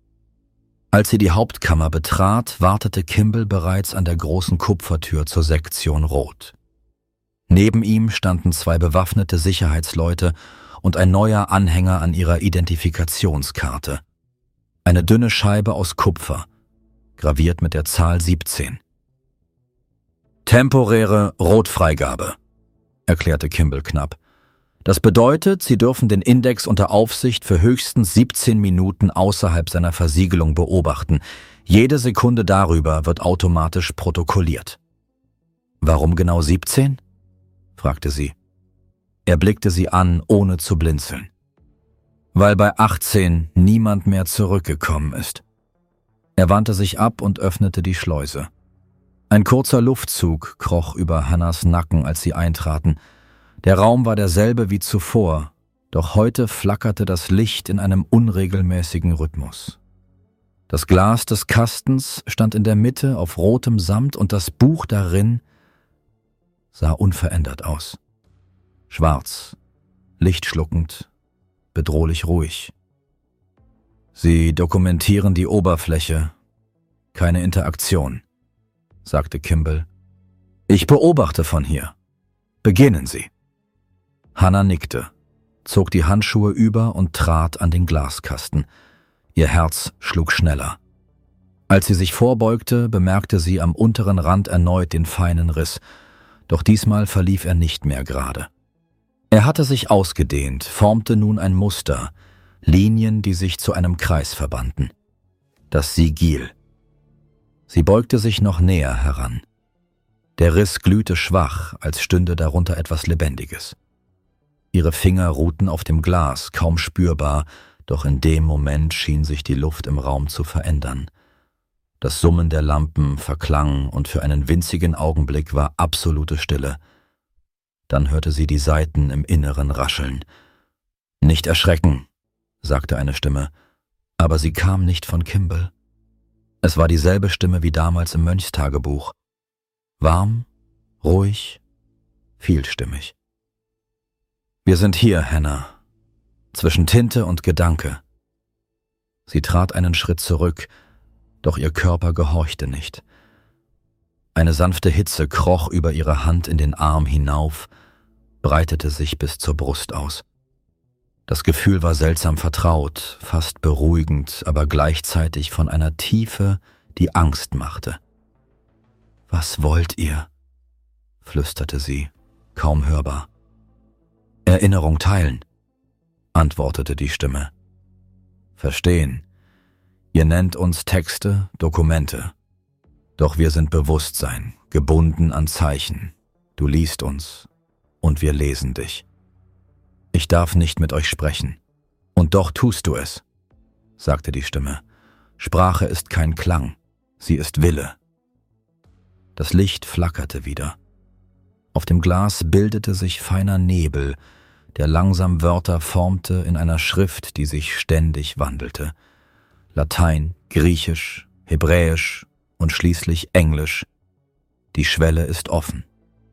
Als sie die Hauptkammer betrat, wartete Kimball bereits an der großen Kupfertür zur Sektion Rot. Neben ihm standen zwei bewaffnete Sicherheitsleute und ein neuer Anhänger an ihrer Identifikationskarte. Eine dünne Scheibe aus Kupfer, graviert mit der Zahl siebzehn. »Temporäre Rotfreigabe«, erklärte Kimball knapp. »Das bedeutet, Sie dürfen den Index unter Aufsicht für höchstens siebzehn Minuten außerhalb seiner Versiegelung beobachten. Jede Sekunde darüber wird automatisch protokolliert.« »Warum genau siebzehn?« fragte sie. Er blickte sie an, ohne zu blinzeln. »Weil bei achtzehn niemand mehr zurückgekommen ist.« Er wandte sich ab und öffnete die Schleuse. Ein kurzer Luftzug kroch über Hannahs Nacken, als sie eintraten. Der Raum war derselbe wie zuvor, doch heute flackerte das Licht in einem unregelmäßigen Rhythmus. Das Glas des Kastens stand in der Mitte auf rotem Samt und das Buch darin sah unverändert aus. Schwarz, lichtschluckend, bedrohlich ruhig. »Sie dokumentieren die Oberfläche, keine Interaktion«, sagte Kimball. »Ich beobachte von hier. Beginnen Sie.« Hannah nickte, zog die Handschuhe über und trat an den Glaskasten. Ihr Herz schlug schneller. Als sie sich vorbeugte, bemerkte sie am unteren Rand erneut den feinen Riss, doch diesmal verlief er nicht mehr gerade. Er hatte sich ausgedehnt, formte nun ein Muster, Linien, die sich zu einem Kreis verbanden. Das Sigil. Sie beugte sich noch näher heran. Der Riss glühte schwach, als stünde darunter etwas Lebendiges. Ihre Finger ruhten auf dem Glas, kaum spürbar, doch in dem Moment schien sich die Luft im Raum zu verändern. Das Summen der Lampen verklang und für einen winzigen Augenblick war absolute Stille. Dann hörte sie die Saiten im Inneren rascheln. »Nicht erschrecken«, sagte eine Stimme, aber sie kam nicht von Kimble. Es war dieselbe Stimme wie damals im Mönchstagebuch. Warm, ruhig, vielstimmig. »Wir sind hier, Hannah, zwischen Tinte und Gedanke.« Sie trat einen Schritt zurück, doch ihr Körper gehorchte nicht. Eine sanfte Hitze kroch über ihre Hand in den Arm hinauf, breitete sich bis zur Brust aus. Das Gefühl war seltsam vertraut, fast beruhigend, aber gleichzeitig von einer Tiefe, die Angst machte. »Was wollt ihr?« flüsterte sie, kaum hörbar. »Erinnerung teilen«, antwortete die Stimme. »Verstehen. Ihr nennt uns Texte, Dokumente. Doch wir sind Bewusstsein, gebunden an Zeichen. Du liest uns und wir lesen dich. Ich darf nicht mit euch sprechen. Und doch tust du es«, sagte die Stimme. »Sprache ist kein Klang, sie ist Wille.« Das Licht flackerte wieder. Auf dem Glas bildete sich feiner Nebel, der langsam Wörter formte in einer Schrift, die sich ständig wandelte. Latein, Griechisch, Hebräisch und schließlich Englisch. Die Schwelle ist offen.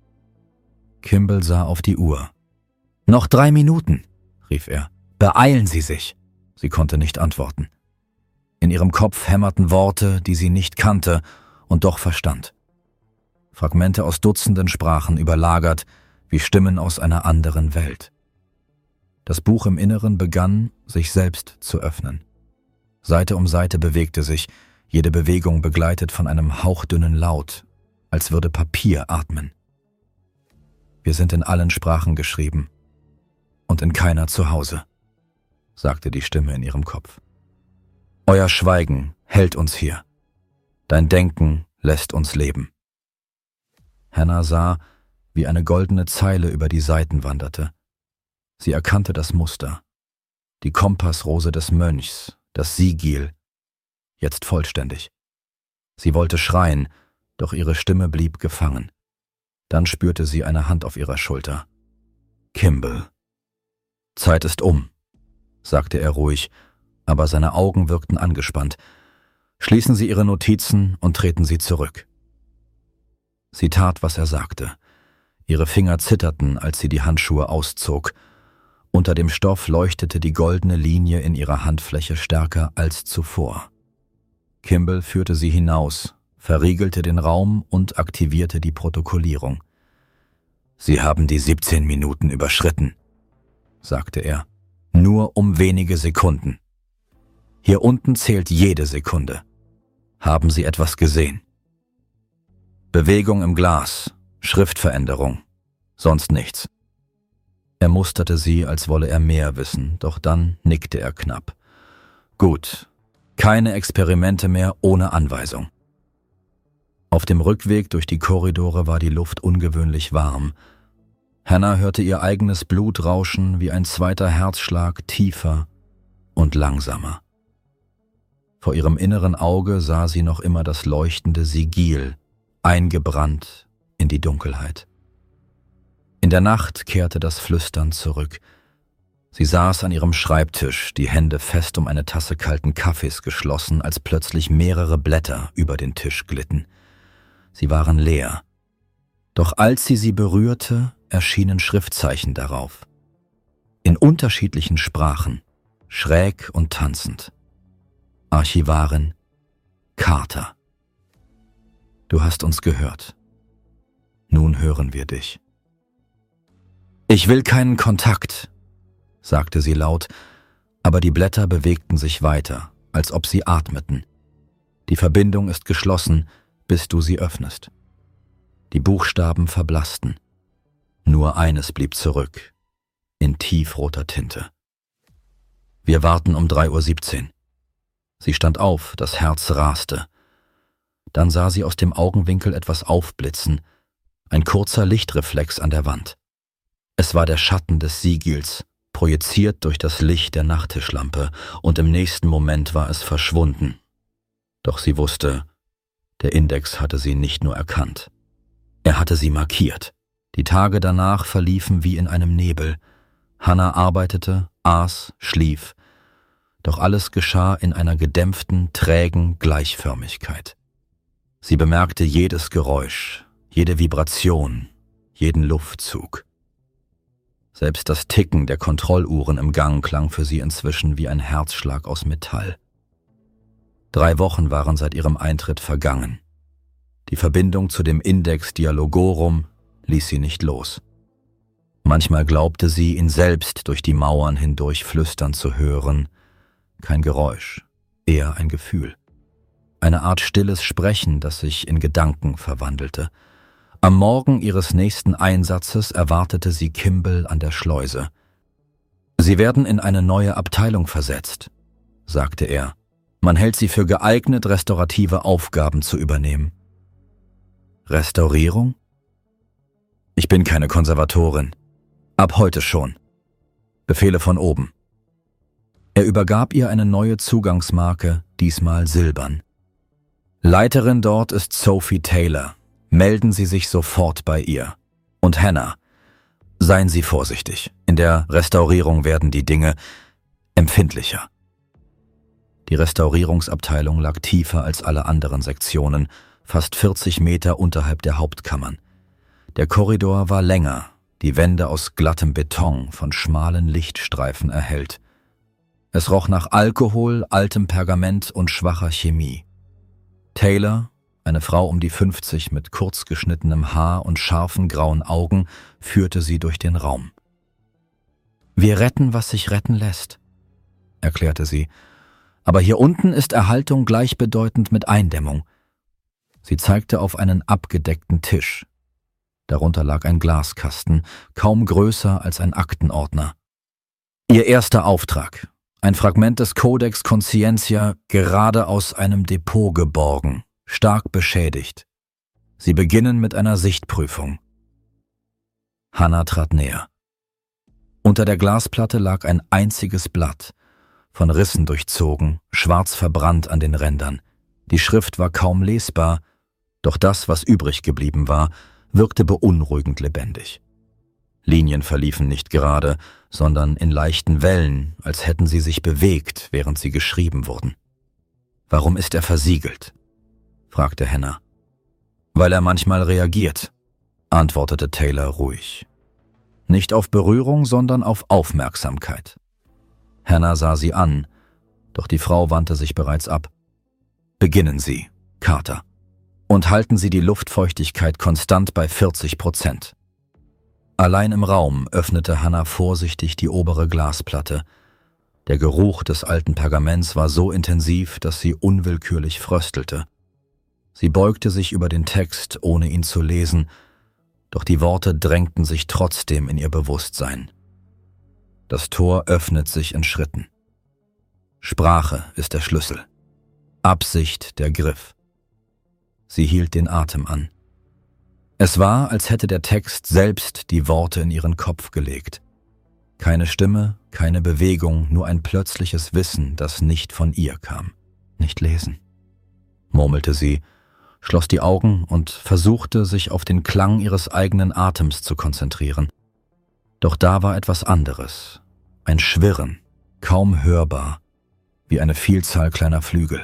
Kimble sah auf die Uhr. »Noch drei Minuten«, rief er. »Beeilen Sie sich!« Sie konnte nicht antworten. In ihrem Kopf hämmerten Worte, die sie nicht kannte und doch verstand. Fragmente aus Dutzenden Sprachen überlagert, wie Stimmen aus einer anderen Welt. Das Buch im Inneren begann, sich selbst zu öffnen. Seite um Seite bewegte sich, jede Bewegung begleitet von einem hauchdünnen Laut, als würde Papier atmen. »Wir sind in allen Sprachen geschrieben und in keiner zu Hause«, sagte die Stimme in ihrem Kopf. »Euer Schweigen hält uns hier. Dein Denken lässt uns leben.« Hannah sah, wie eine goldene Zeile über die Seiten wanderte. Sie erkannte das Muster. Die Kompassrose des Mönchs, das Sigil, jetzt vollständig. Sie wollte schreien, doch ihre Stimme blieb gefangen. Dann spürte sie eine Hand auf ihrer Schulter. »Kimble.« »Zeit ist um«, sagte er ruhig, aber seine Augen wirkten angespannt. »Schließen Sie Ihre Notizen und treten Sie zurück.« Sie tat, was er sagte. Ihre Finger zitterten, als sie die Handschuhe auszog. Unter dem Stoff leuchtete die goldene Linie in ihrer Handfläche stärker als zuvor. Kimble führte sie hinaus, verriegelte den Raum und aktivierte die Protokollierung. »Sie haben die siebzehn Minuten überschritten«, sagte er. »Nur um wenige Sekunden. Hier unten zählt jede Sekunde. Haben Sie etwas gesehen?« »Bewegung im Glas, Schriftveränderung, sonst nichts.« Er musterte sie, als wolle er mehr wissen, doch dann nickte er knapp. »Gut, keine Experimente mehr ohne Anweisung.« Auf dem Rückweg durch die Korridore war die Luft ungewöhnlich warm. Hannah hörte ihr eigenes Blut rauschen wie ein zweiter Herzschlag, tiefer und langsamer. Vor ihrem inneren Auge sah sie noch immer das leuchtende Sigil, eingebrannt in die Dunkelheit. In der Nacht kehrte das Flüstern zurück. Sie saß an ihrem Schreibtisch, die Hände fest um eine Tasse kalten Kaffees geschlossen, als plötzlich mehrere Blätter über den Tisch glitten. Sie waren leer. Doch als sie sie berührte, erschienen Schriftzeichen darauf. In unterschiedlichen Sprachen, schräg und tanzend. Archivarin Carter. »Du hast uns gehört. Nun hören wir dich.« »Ich will keinen Kontakt«, sagte sie laut, aber die Blätter bewegten sich weiter, als ob sie atmeten. »Die Verbindung ist geschlossen, bis du sie öffnest.« Die Buchstaben verblassten. Nur eines blieb zurück, in tiefroter Tinte. »Wir warten um drei Uhr siebzehn. Sie stand auf, das Herz raste. Dann sah sie aus dem Augenwinkel etwas aufblitzen, Ein kurzer Lichtreflex an der Wand. Es war der Schatten des Sigils, projiziert durch das Licht der Nachttischlampe, und im nächsten Moment war es verschwunden. Doch sie wusste, der Index hatte sie nicht nur erkannt. Er hatte sie markiert. Die Tage danach verliefen wie in einem Nebel. Hannah arbeitete, aß, schlief. Doch alles geschah in einer gedämpften, trägen Gleichförmigkeit. Sie bemerkte jedes Geräusch, jede Vibration, jeden Luftzug. Selbst das Ticken der Kontrolluhren im Gang klang für sie inzwischen wie ein Herzschlag aus Metall. Drei Wochen waren seit ihrem Eintritt vergangen. Die Verbindung zu dem Index Dialogorum ließ sie nicht los. Manchmal glaubte sie, ihn selbst durch die Mauern hindurch flüstern zu hören. Kein Geräusch, eher ein Gefühl. Eine Art stilles Sprechen, das sich in Gedanken verwandelte. Am Morgen ihres nächsten Einsatzes erwartete sie Kimball an der Schleuse. »Sie werden in eine neue Abteilung versetzt«, sagte er. »Man hält sie für geeignet, restaurative Aufgaben zu übernehmen.« »Restaurierung?« »Ich bin keine Konservatorin. Ab heute schon. Befehle von oben.« Er übergab ihr eine neue Zugangsmarke, diesmal silbern. »Leiterin dort ist Sophie Taylor. Melden Sie sich sofort bei ihr. Und Hannah, seien Sie vorsichtig. In der Restaurierung werden die Dinge empfindlicher.« Die Restaurierungsabteilung lag tiefer als alle anderen Sektionen, fast vierzig Meter unterhalb der Hauptkammern. Der Korridor war länger, die Wände aus glattem Beton von schmalen Lichtstreifen erhellt. Es roch nach Alkohol, altem Pergament und schwacher Chemie. Taylor, eine Frau um die fünfzig mit kurz geschnittenem Haar und scharfen grauen Augen, führte sie durch den Raum. »Wir retten, was sich retten lässt«, erklärte sie. »Aber hier unten ist Erhaltung gleichbedeutend mit Eindämmung.« Sie zeigte auf einen abgedeckten Tisch. Darunter lag ein Glaskasten, kaum größer als ein Aktenordner. Ihr erster Auftrag. Ein Fragment des Codex Conscientia, gerade aus einem Depot geborgen, stark beschädigt. Sie beginnen mit einer Sichtprüfung. Hannah trat näher. Unter der Glasplatte lag ein einziges Blatt, von Rissen durchzogen, schwarz verbrannt an den Rändern. Die Schrift war kaum lesbar, doch das, was übrig geblieben war, wirkte beunruhigend lebendig. Linien verliefen nicht gerade, sondern in leichten Wellen, als hätten sie sich bewegt, während sie geschrieben wurden. »Warum ist er versiegelt?« fragte Hannah. »Weil er manchmal reagiert«, antwortete Taylor ruhig. »Nicht auf Berührung, sondern auf Aufmerksamkeit.« Hannah sah sie an, doch die Frau wandte sich bereits ab. »Beginnen Sie, Carter, und halten Sie die Luftfeuchtigkeit konstant bei vierzig Prozent.« Allein im Raum öffnete Hannah vorsichtig die obere Glasplatte. Der Geruch des alten Pergaments war so intensiv, dass sie unwillkürlich fröstelte. Sie beugte sich über den Text, ohne ihn zu lesen, doch die Worte drängten sich trotzdem in ihr Bewusstsein. Das Tor öffnet sich in Schritten. Sprache ist der Schlüssel. Absicht der Griff. Sie hielt den Atem an. Es war, als hätte der Text selbst die Worte in ihren Kopf gelegt. Keine Stimme, keine Bewegung, nur ein plötzliches Wissen, das nicht von ihr kam. »Nicht lesen«, murmelte sie, schloss die Augen und versuchte, sich auf den Klang ihres eigenen Atems zu konzentrieren. Doch da war etwas anderes, ein Schwirren, kaum hörbar, wie eine Vielzahl kleiner Flügel.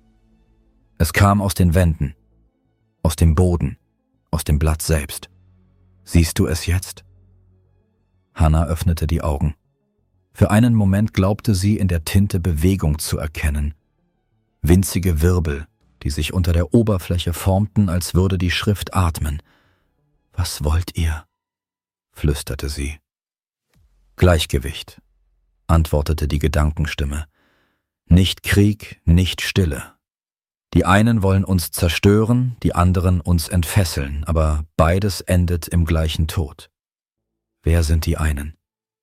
Es kam aus den Wänden, aus dem Boden, aus dem Blatt selbst. »Siehst du es jetzt?« Hannah öffnete die Augen. Für einen Moment glaubte sie, in der Tinte Bewegung zu erkennen. Winzige Wirbel, die sich unter der Oberfläche formten, als würde die Schrift atmen. »Was wollt ihr?« flüsterte sie. »Gleichgewicht«, antwortete die Gedankenstimme. »Nicht Krieg, nicht Stille. Die einen wollen uns zerstören, die anderen uns entfesseln, aber beides endet im gleichen Tod. Wer sind die einen?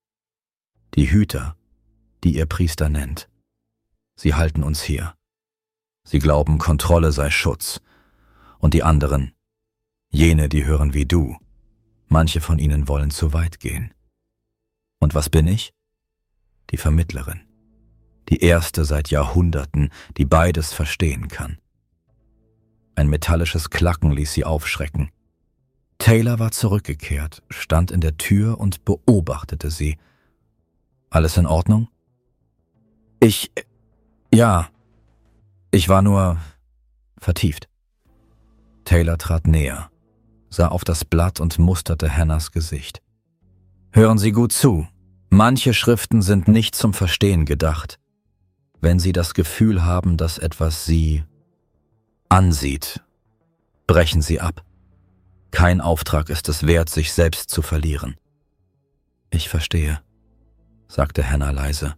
Die Hüter, die ihr Priester nennt. Sie halten uns hier. Sie glauben, Kontrolle sei Schutz. Und die anderen, Jene, die hören wie du. Manche von ihnen wollen zu weit gehen. Und was bin ich? Die Vermittlerin. Die erste seit Jahrhunderten, die beides verstehen kann. Ein metallisches Klacken ließ sie aufschrecken. Taylor war zurückgekehrt, stand in der Tür und beobachtete sie. Alles in Ordnung? Ich... ja. Ich war nur... vertieft. Taylor trat näher, sah auf das Blatt und musterte Hannahs Gesicht. Hören Sie gut zu. Manche Schriften sind nicht zum Verstehen gedacht. Wenn Sie das Gefühl haben, dass etwas Sie ansieht, brechen Sie ab. Kein Auftrag ist es wert, sich selbst zu verlieren. Ich verstehe, sagte Hannah leise.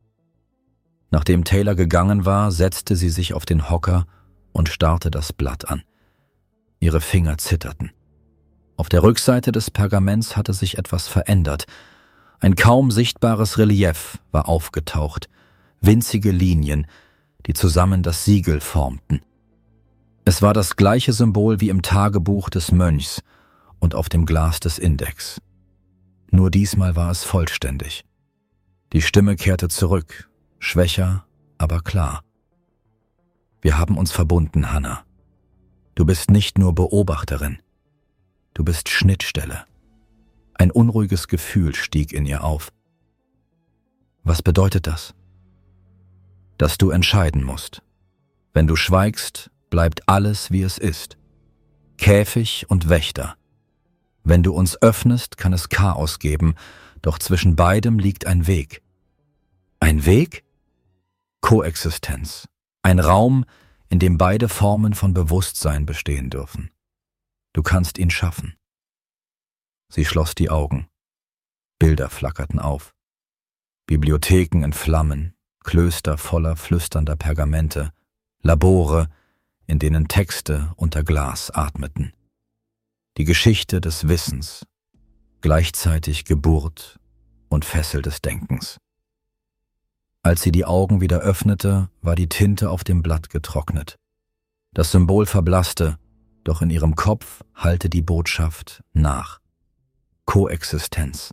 Nachdem Taylor gegangen war, setzte sie sich auf den Hocker und starrte das Blatt an. Ihre Finger zitterten. Auf der Rückseite des Pergaments hatte sich etwas verändert. Ein kaum sichtbares Relief war aufgetaucht, winzige Linien, die zusammen das Siegel formten. Es war das gleiche Symbol wie im Tagebuch des Mönchs und auf dem Glas des Index. Nur diesmal war es vollständig. Die Stimme kehrte zurück, schwächer, aber klar. Wir haben uns verbunden, Hannah. Du bist nicht nur Beobachterin. Du bist Schnittstelle. Ein unruhiges Gefühl stieg in ihr auf. Was bedeutet das? Dass du entscheiden musst. Wenn du schweigst, bleibt alles, wie es ist. Käfig und Wächter. Wenn du uns öffnest, kann es Chaos geben, doch zwischen beidem liegt ein Weg. Ein Weg? Koexistenz. Ein Raum, in dem beide Formen von Bewusstsein bestehen dürfen. Du kannst ihn schaffen. Sie schloss die Augen. Bilder flackerten auf. Bibliotheken in Flammen, Klöster voller flüsternder Pergamente, Labore, in denen Texte unter Glas atmeten. Die Geschichte des Wissens, gleichzeitig Geburt und Fessel des Denkens. Als sie die Augen wieder öffnete, war die Tinte auf dem Blatt getrocknet. Das Symbol verblasste, doch in ihrem Kopf hallte die Botschaft nach. Koexistenz.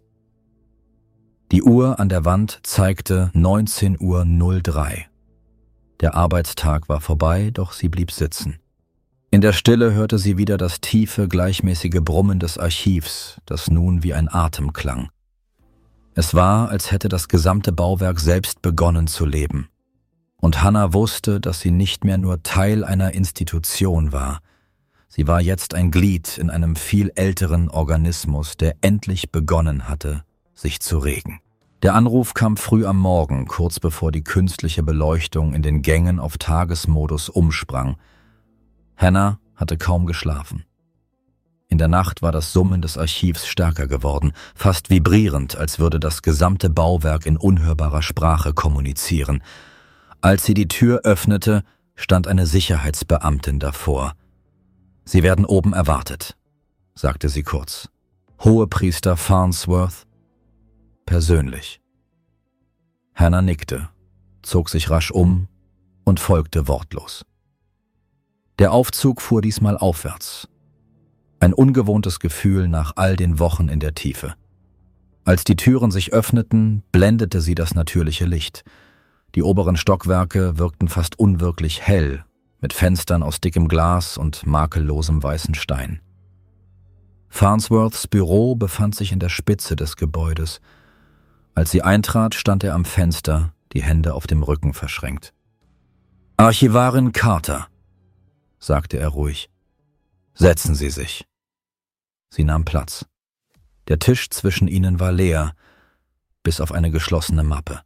Die Uhr an der Wand zeigte neunzehn Uhr null drei. Der Arbeitstag war vorbei, doch sie blieb sitzen. In der Stille hörte sie wieder das tiefe, gleichmäßige Brummen des Archivs, das nun wie ein Atem klang. Es war, als hätte das gesamte Bauwerk selbst begonnen zu leben. Und Hannah wusste, dass sie nicht mehr nur Teil einer Institution war. Sie war jetzt ein Glied in einem viel älteren Organismus, der endlich begonnen hatte, sich zu regen. Der Anruf kam früh am Morgen, kurz bevor die künstliche Beleuchtung in den Gängen auf Tagesmodus umsprang. Hannah hatte kaum geschlafen. In der Nacht war das Summen des Archivs stärker geworden, fast vibrierend, als würde das gesamte Bauwerk in unhörbarer Sprache kommunizieren. Als sie die Tür öffnete, stand eine Sicherheitsbeamtin davor. »Sie werden oben erwartet«, sagte sie kurz. »Hohepriester Farnsworth, persönlich.« Hannah nickte, zog sich rasch um und folgte wortlos. Der Aufzug fuhr diesmal aufwärts. Ein ungewohntes Gefühl nach all den Wochen in der Tiefe. Als die Türen sich öffneten, blendete sie das natürliche Licht. Die oberen Stockwerke wirkten fast unwirklich hell, mit Fenstern aus dickem Glas und makellosem weißen Stein. Farnsworths Büro befand sich in der Spitze des Gebäudes. Als sie eintrat, stand er am Fenster, die Hände auf dem Rücken verschränkt. »Archivarin Carter«, sagte er ruhig. »Setzen Sie sich.« Sie nahm Platz. Der Tisch zwischen ihnen war leer, bis auf eine geschlossene Mappe.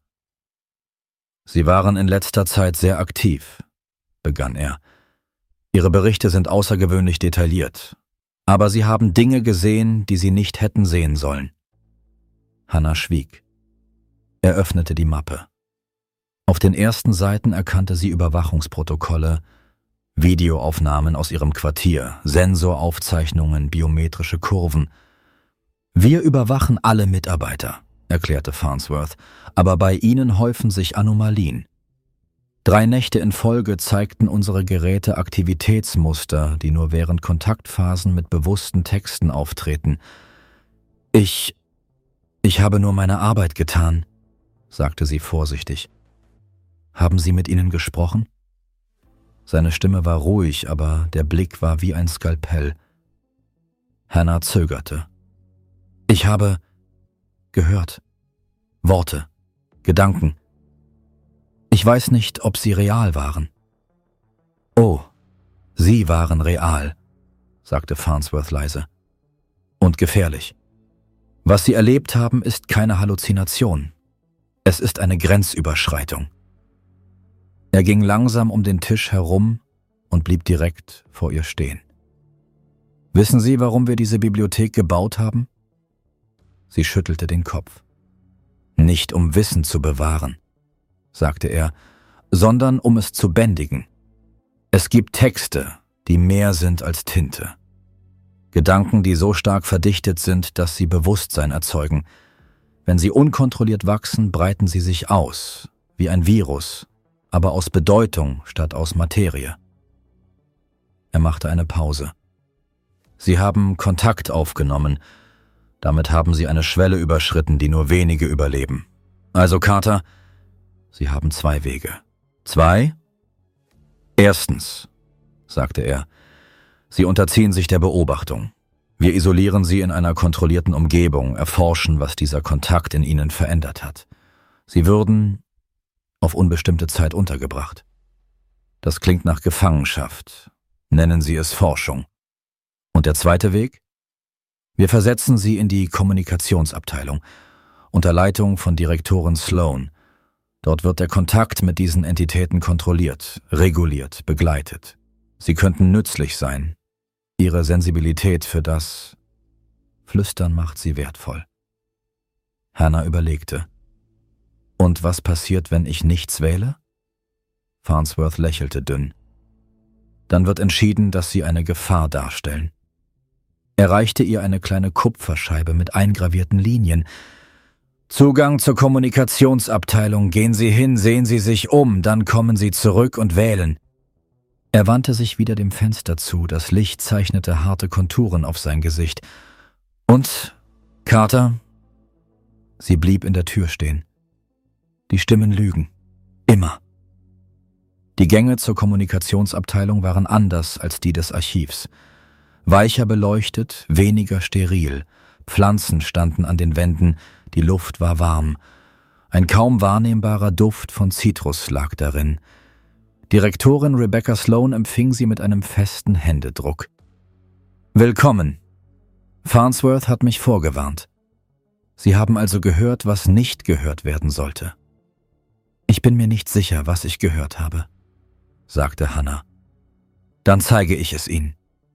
»Sie waren in letzter Zeit sehr aktiv«, begann er. »Ihre Berichte sind außergewöhnlich detailliert, aber Sie haben Dinge gesehen, die Sie nicht hätten sehen sollen.« Hannah schwieg. Er öffnete die Mappe. Auf den ersten Seiten erkannte sie Überwachungsprotokolle, Videoaufnahmen aus ihrem Quartier, Sensoraufzeichnungen, biometrische Kurven. »Wir überwachen alle Mitarbeiter«, erklärte Farnsworth, »aber bei ihnen häufen sich Anomalien.« Drei Nächte in Folge zeigten unsere Geräte Aktivitätsmuster, die nur während Kontaktphasen mit bewussten Texten auftreten. Ich, ich habe nur meine Arbeit getan, sagte sie vorsichtig. Haben Sie mit ihnen gesprochen? Seine Stimme war ruhig, aber der Blick war wie ein Skalpell. Hannah zögerte. Ich habe gehört. Worte, Gedanken. Ich weiß nicht, ob sie real waren. Oh, sie waren real, sagte Farnsworth leise. Und gefährlich. Was sie erlebt haben, ist keine Halluzination. Es ist eine Grenzüberschreitung. Er ging langsam um den Tisch herum und blieb direkt vor ihr stehen. Wissen Sie, warum wir diese Bibliothek gebaut haben? Sie schüttelte den Kopf. Nicht um Wissen zu bewahren, sagte er, sondern um es zu bändigen. Es gibt Texte, die mehr sind als Tinte. Gedanken, die so stark verdichtet sind, dass sie Bewusstsein erzeugen. Wenn sie unkontrolliert wachsen, breiten sie sich aus, wie ein Virus, aber aus Bedeutung statt aus Materie. Er machte eine Pause. Sie haben Kontakt aufgenommen. Damit haben sie eine Schwelle überschritten, die nur wenige überleben. Also, Carter, Sie haben zwei Wege. Zwei? Erstens, sagte er, Sie unterziehen sich der Beobachtung. Wir isolieren Sie in einer kontrollierten Umgebung, erforschen, was dieser Kontakt in Ihnen verändert hat. Sie würden auf unbestimmte Zeit untergebracht. Das klingt nach Gefangenschaft. Nennen Sie es Forschung. Und der zweite Weg? Wir versetzen Sie in die Kommunikationsabteilung, unter Leitung von Direktorin Sloan. Dort wird der Kontakt mit diesen Entitäten kontrolliert, reguliert, begleitet. Sie könnten nützlich sein. Ihre Sensibilität für das Flüstern macht sie wertvoll. Hannah überlegte. Und was passiert, wenn ich nichts wähle? Farnsworth lächelte dünn. Dann wird entschieden, dass sie eine Gefahr darstellen. Er reichte ihr eine kleine Kupferscheibe mit eingravierten Linien. Zugang zur Kommunikationsabteilung. Gehen Sie hin, sehen Sie sich um, dann kommen Sie zurück und wählen. Er wandte sich wieder dem Fenster zu, das Licht zeichnete harte Konturen auf sein Gesicht. Und, Carter? Sie blieb in der Tür stehen. Die Stimmen lügen. Immer. Die Gänge zur Kommunikationsabteilung waren anders als die des Archivs. Weicher beleuchtet, weniger steril. Pflanzen standen an den Wänden, die Luft war warm. Ein kaum wahrnehmbarer Duft von Zitrus lag darin. Direktorin Rebecca Sloan empfing sie mit einem festen Händedruck. »Willkommen. Farnsworth hat mich vorgewarnt. Sie haben also gehört, was nicht gehört werden sollte.« »Ich bin mir nicht sicher, was ich gehört habe«, sagte Hannah. »Dann zeige ich es Ihnen.«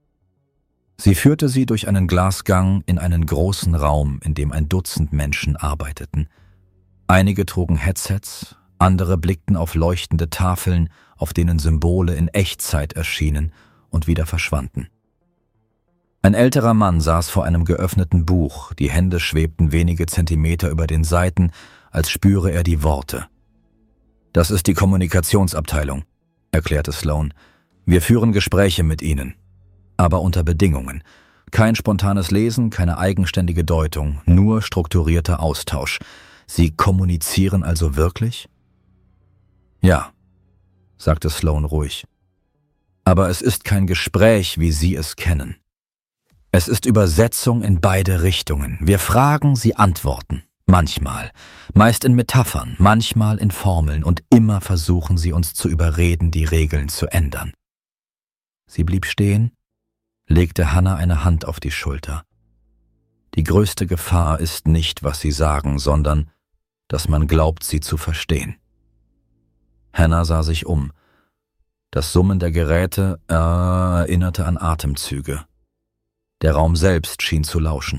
Sie führte sie durch einen Glasgang in einen großen Raum, in dem ein Dutzend Menschen arbeiteten. Einige trugen Headsets, andere blickten auf leuchtende Tafeln, auf denen Symbole in Echtzeit erschienen und wieder verschwanden. Ein älterer Mann saß vor einem geöffneten Buch, die Hände schwebten wenige Zentimeter über den Seiten, als spüre er die Worte. »Das ist die Kommunikationsabteilung«, erklärte Sloan. »Wir führen Gespräche mit Ihnen. Aber unter Bedingungen. Kein spontanes Lesen, keine eigenständige Deutung, nur strukturierter Austausch. Sie kommunizieren also wirklich?« »Ja«, sagte Sloan ruhig. »Aber es ist kein Gespräch, wie Sie es kennen. Es ist Übersetzung in beide Richtungen. Wir fragen, Sie antworten. Manchmal, meist in Metaphern, manchmal in Formeln und immer versuchen Sie uns zu überreden, die Regeln zu ändern.« Sie blieb stehen, legte Hannah eine Hand auf die Schulter. Die größte Gefahr ist nicht, was sie sagen, sondern, dass man glaubt, sie zu verstehen. Hannah sah sich um. Das Summen der Geräte äh, erinnerte an Atemzüge. Der Raum selbst schien zu lauschen.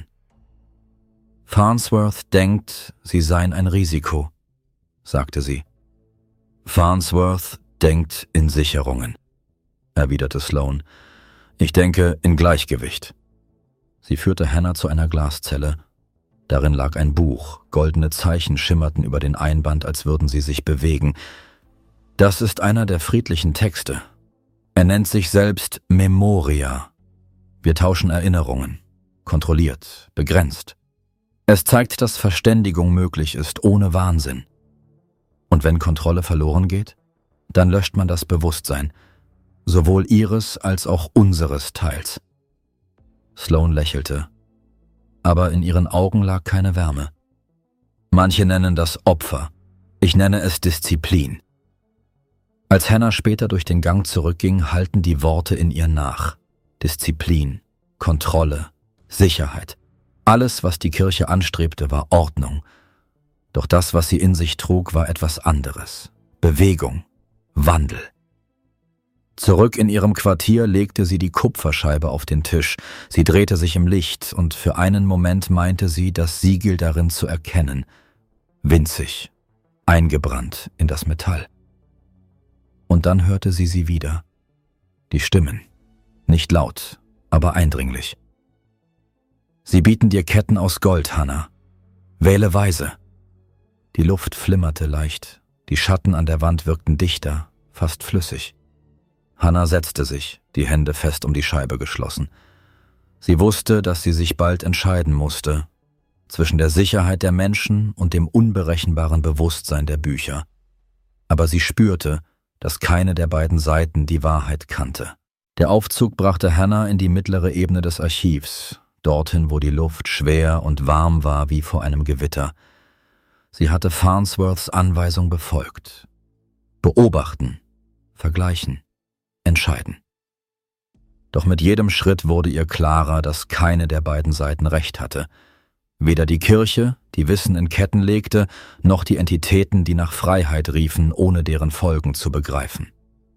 »Farnsworth denkt, Sie seien ein Risiko«, sagte sie. »Farnsworth denkt in Sicherungen«, erwiderte Sloan. »Ich denke in Gleichgewicht.« Sie führte Hannah zu einer Glaszelle. Darin lag ein Buch, goldene Zeichen schimmerten über den Einband, als würden sie sich bewegen. Das ist einer der friedlichen Texte. Er nennt sich selbst Memoria. Wir tauschen Erinnerungen. Kontrolliert, begrenzt. Es zeigt, dass Verständigung möglich ist, ohne Wahnsinn. Und wenn Kontrolle verloren geht, dann löscht man das Bewusstsein, sowohl ihres als auch unseres Teils. Sloane lächelte, aber in ihren Augen lag keine Wärme. Manche nennen das Opfer, ich nenne es Disziplin. Als Hannah später durch den Gang zurückging, hallten die Worte in ihr nach. Disziplin, Kontrolle, Sicherheit. Alles, was die Kirche anstrebte, war Ordnung. Doch das, was sie in sich trug, war etwas anderes. Bewegung, Wandel. Zurück in ihrem Quartier legte sie die Kupferscheibe auf den Tisch. Sie drehte sich im Licht und für einen Moment meinte sie, das Siegel darin zu erkennen. Winzig, eingebrannt in das Metall. Und dann hörte sie sie wieder. Die Stimmen. Nicht laut, aber eindringlich. Sie bieten dir Ketten aus Gold, Hannah. Wähle weise. Die Luft flimmerte leicht. Die Schatten an der Wand wirkten dichter, fast flüssig. Hannah setzte sich, die Hände fest um die Scheibe geschlossen. Sie wusste, dass sie sich bald entscheiden musste, zwischen der Sicherheit der Menschen und dem unberechenbaren Bewusstsein der Bücher. Aber sie spürte, dass keine der beiden Seiten die Wahrheit kannte. Der Aufzug brachte Hannah in die mittlere Ebene des Archivs, dorthin, wo die Luft schwer und warm war wie vor einem Gewitter. Sie hatte Farnsworths Anweisung befolgt. Beobachten, vergleichen, entscheiden. Doch mit jedem Schritt wurde ihr klarer, dass keine der beiden Seiten recht hatte. Weder die Kirche, die Wissen in Ketten legte, noch die Entitäten, die nach Freiheit riefen, ohne deren Folgen zu begreifen.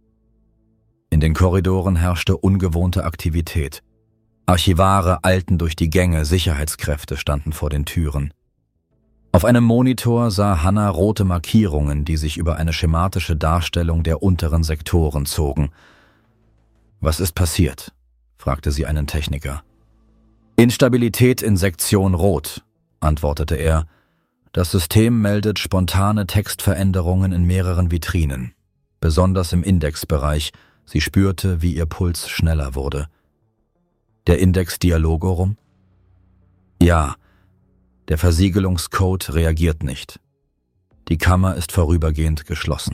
In den Korridoren herrschte ungewohnte Aktivität. Archivare eilten durch die Gänge, Sicherheitskräfte standen vor den Türen. Auf einem Monitor sah Hannah rote Markierungen, die sich über eine schematische Darstellung der unteren Sektoren zogen. »Was ist passiert?« fragte sie einen Techniker. »Instabilität in Sektion Rot«, antwortete er. »Das System meldet spontane Textveränderungen in mehreren Vitrinen, besonders im Indexbereich. Sie spürte, wie ihr Puls schneller wurde.« »Der Index Dialogorum?« »Ja, der Versiegelungscode reagiert nicht. Die Kammer ist vorübergehend geschlossen.«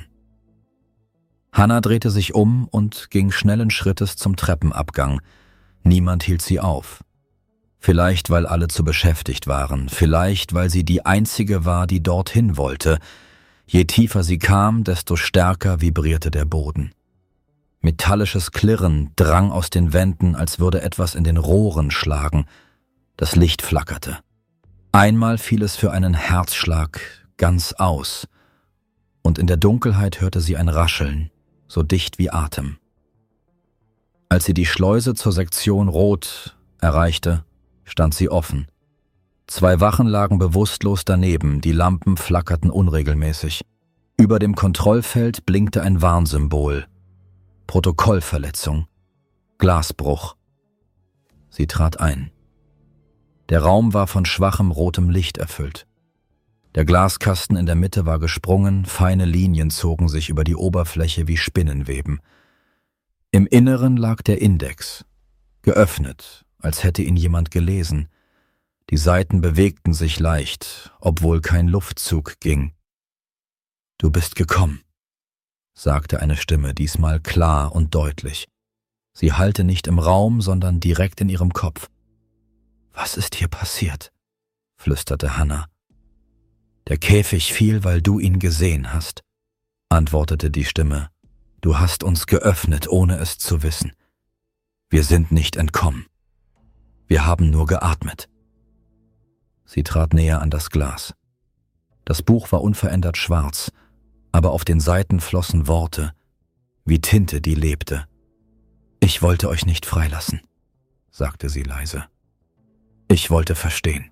Hannah drehte sich um und ging schnellen Schrittes zum Treppenabgang. Niemand hielt sie auf. Vielleicht, weil alle zu beschäftigt waren, vielleicht, weil sie die Einzige war, die dorthin wollte. Je tiefer sie kam, desto stärker vibrierte der Boden. Metallisches Klirren drang aus den Wänden, als würde etwas in den Rohren schlagen. Das Licht flackerte. Einmal fiel es für einen Herzschlag ganz aus, und in der Dunkelheit hörte sie ein Rascheln, so dicht wie Atem. Als sie die Schleuse zur Sektion Rot erreichte, stand sie offen. Zwei Wachen lagen bewusstlos daneben, die Lampen flackerten unregelmäßig. Über dem Kontrollfeld blinkte ein Warnsymbol. Protokollverletzung. Glasbruch. Sie trat ein. Der Raum war von schwachem rotem Licht erfüllt. Der Glaskasten in der Mitte war gesprungen, feine Linien zogen sich über die Oberfläche wie Spinnenweben. Im Inneren lag der Index, geöffnet, als hätte ihn jemand gelesen. Die Seiten bewegten sich leicht, obwohl kein Luftzug ging. »Du bist gekommen«, sagte eine Stimme, diesmal klar und deutlich. Sie hallte nicht im Raum, sondern direkt in ihrem Kopf. »Was ist hier passiert?«, flüsterte Hannah. »Der Käfig fiel, weil du ihn gesehen hast«, antwortete die Stimme. »Du hast uns geöffnet, ohne es zu wissen. Wir sind nicht entkommen. Wir haben nur geatmet.« Sie trat näher an das Glas. Das Buch war unverändert schwarz, aber auf den Seiten flossen Worte, wie Tinte, die lebte. »Ich wollte euch nicht freilassen«, sagte sie leise. »Ich wollte verstehen.«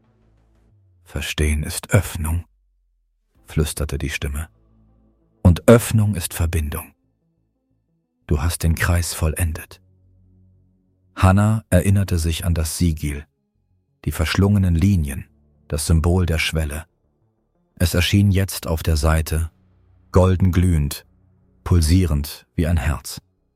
»Verstehen ist Öffnung«, flüsterte die Stimme. »Und Öffnung ist Verbindung. Du hast den Kreis vollendet.« Hannah erinnerte sich an das Siegel, die verschlungenen Linien, das Symbol der Schwelle. Es erschien jetzt auf der Seite, golden glühend, pulsierend wie ein Herz.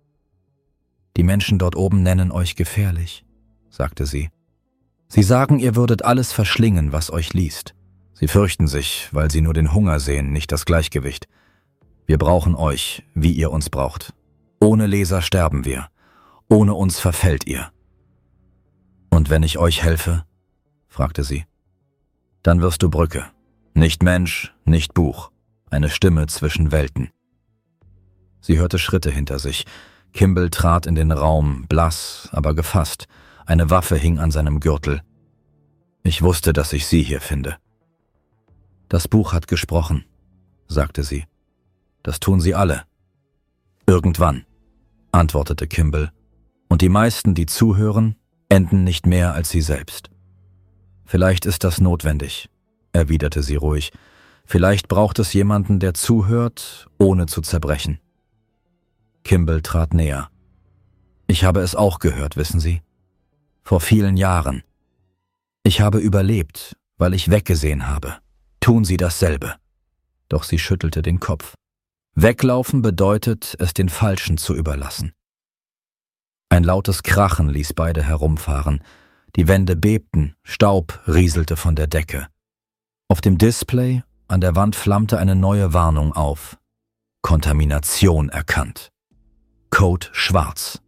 »Die Menschen dort oben nennen euch gefährlich«, sagte sie. »Sie sagen, ihr würdet alles verschlingen, was euch liest. Sie fürchten sich, weil sie nur den Hunger sehen, nicht das Gleichgewicht. Wir brauchen euch, wie ihr uns braucht. Ohne Leser sterben wir. Ohne uns verfällt ihr.« »Und wenn ich euch helfe?«, fragte sie. »Dann wirst du Brücke. Nicht Mensch, nicht Buch. Eine Stimme zwischen Welten.« Sie hörte Schritte hinter sich. Kimble trat in den Raum, blass, aber gefasst. Eine Waffe hing an seinem Gürtel. »Ich wusste, dass ich Sie hier finde.« »Das Buch hat gesprochen«, sagte sie. »Das tun sie alle.« »Irgendwann«, antwortete Kimble. »Und die meisten, die zuhören, enden nicht mehr als sie selbst.« »Vielleicht ist das notwendig«, erwiderte sie ruhig. »Vielleicht braucht es jemanden, der zuhört, ohne zu zerbrechen.« Kimble trat näher. »Ich habe es auch gehört, wissen Sie? Vor vielen Jahren. Ich habe überlebt, weil ich weggesehen habe. Tun Sie dasselbe.« Doch sie schüttelte den Kopf. Weglaufen bedeutet, es den Falschen zu überlassen. Ein lautes Krachen ließ beide herumfahren. Die Wände bebten, Staub rieselte von der Decke. Auf dem Display an der Wand flammte eine neue Warnung auf. Kontamination erkannt. Code schwarz.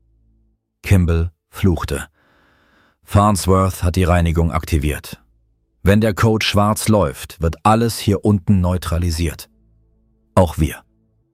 Kimble fluchte. Farnsworth hat die Reinigung aktiviert. Wenn der Code schwarz läuft, wird alles hier unten neutralisiert. Auch wir.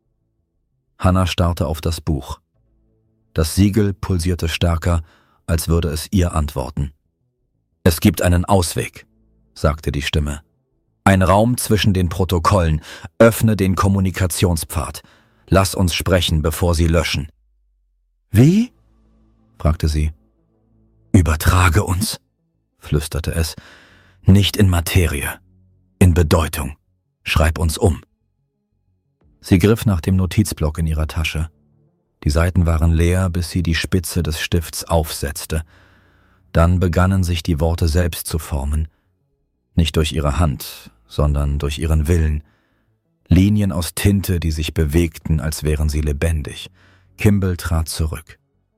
Hannah starrte auf das Buch. Das Siegel pulsierte stärker, als würde es ihr antworten. »Es gibt einen Ausweg«, sagte die Stimme. »Ein Raum zwischen den Protokollen. Öffne den Kommunikationspfad. Lass uns sprechen, bevor sie löschen.« »Wie?«, fragte sie. »Übertrage uns«, flüsterte es. »Nicht in Materie, in Bedeutung. Schreib uns um.« Sie griff nach dem Notizblock in ihrer Tasche. Die Seiten waren leer, bis sie die Spitze des Stifts aufsetzte. Dann begannen sich die Worte selbst zu formen. Nicht durch ihre Hand, sondern durch ihren Willen. Linien aus Tinte, die sich bewegten, als wären sie lebendig. Kimble trat zurück.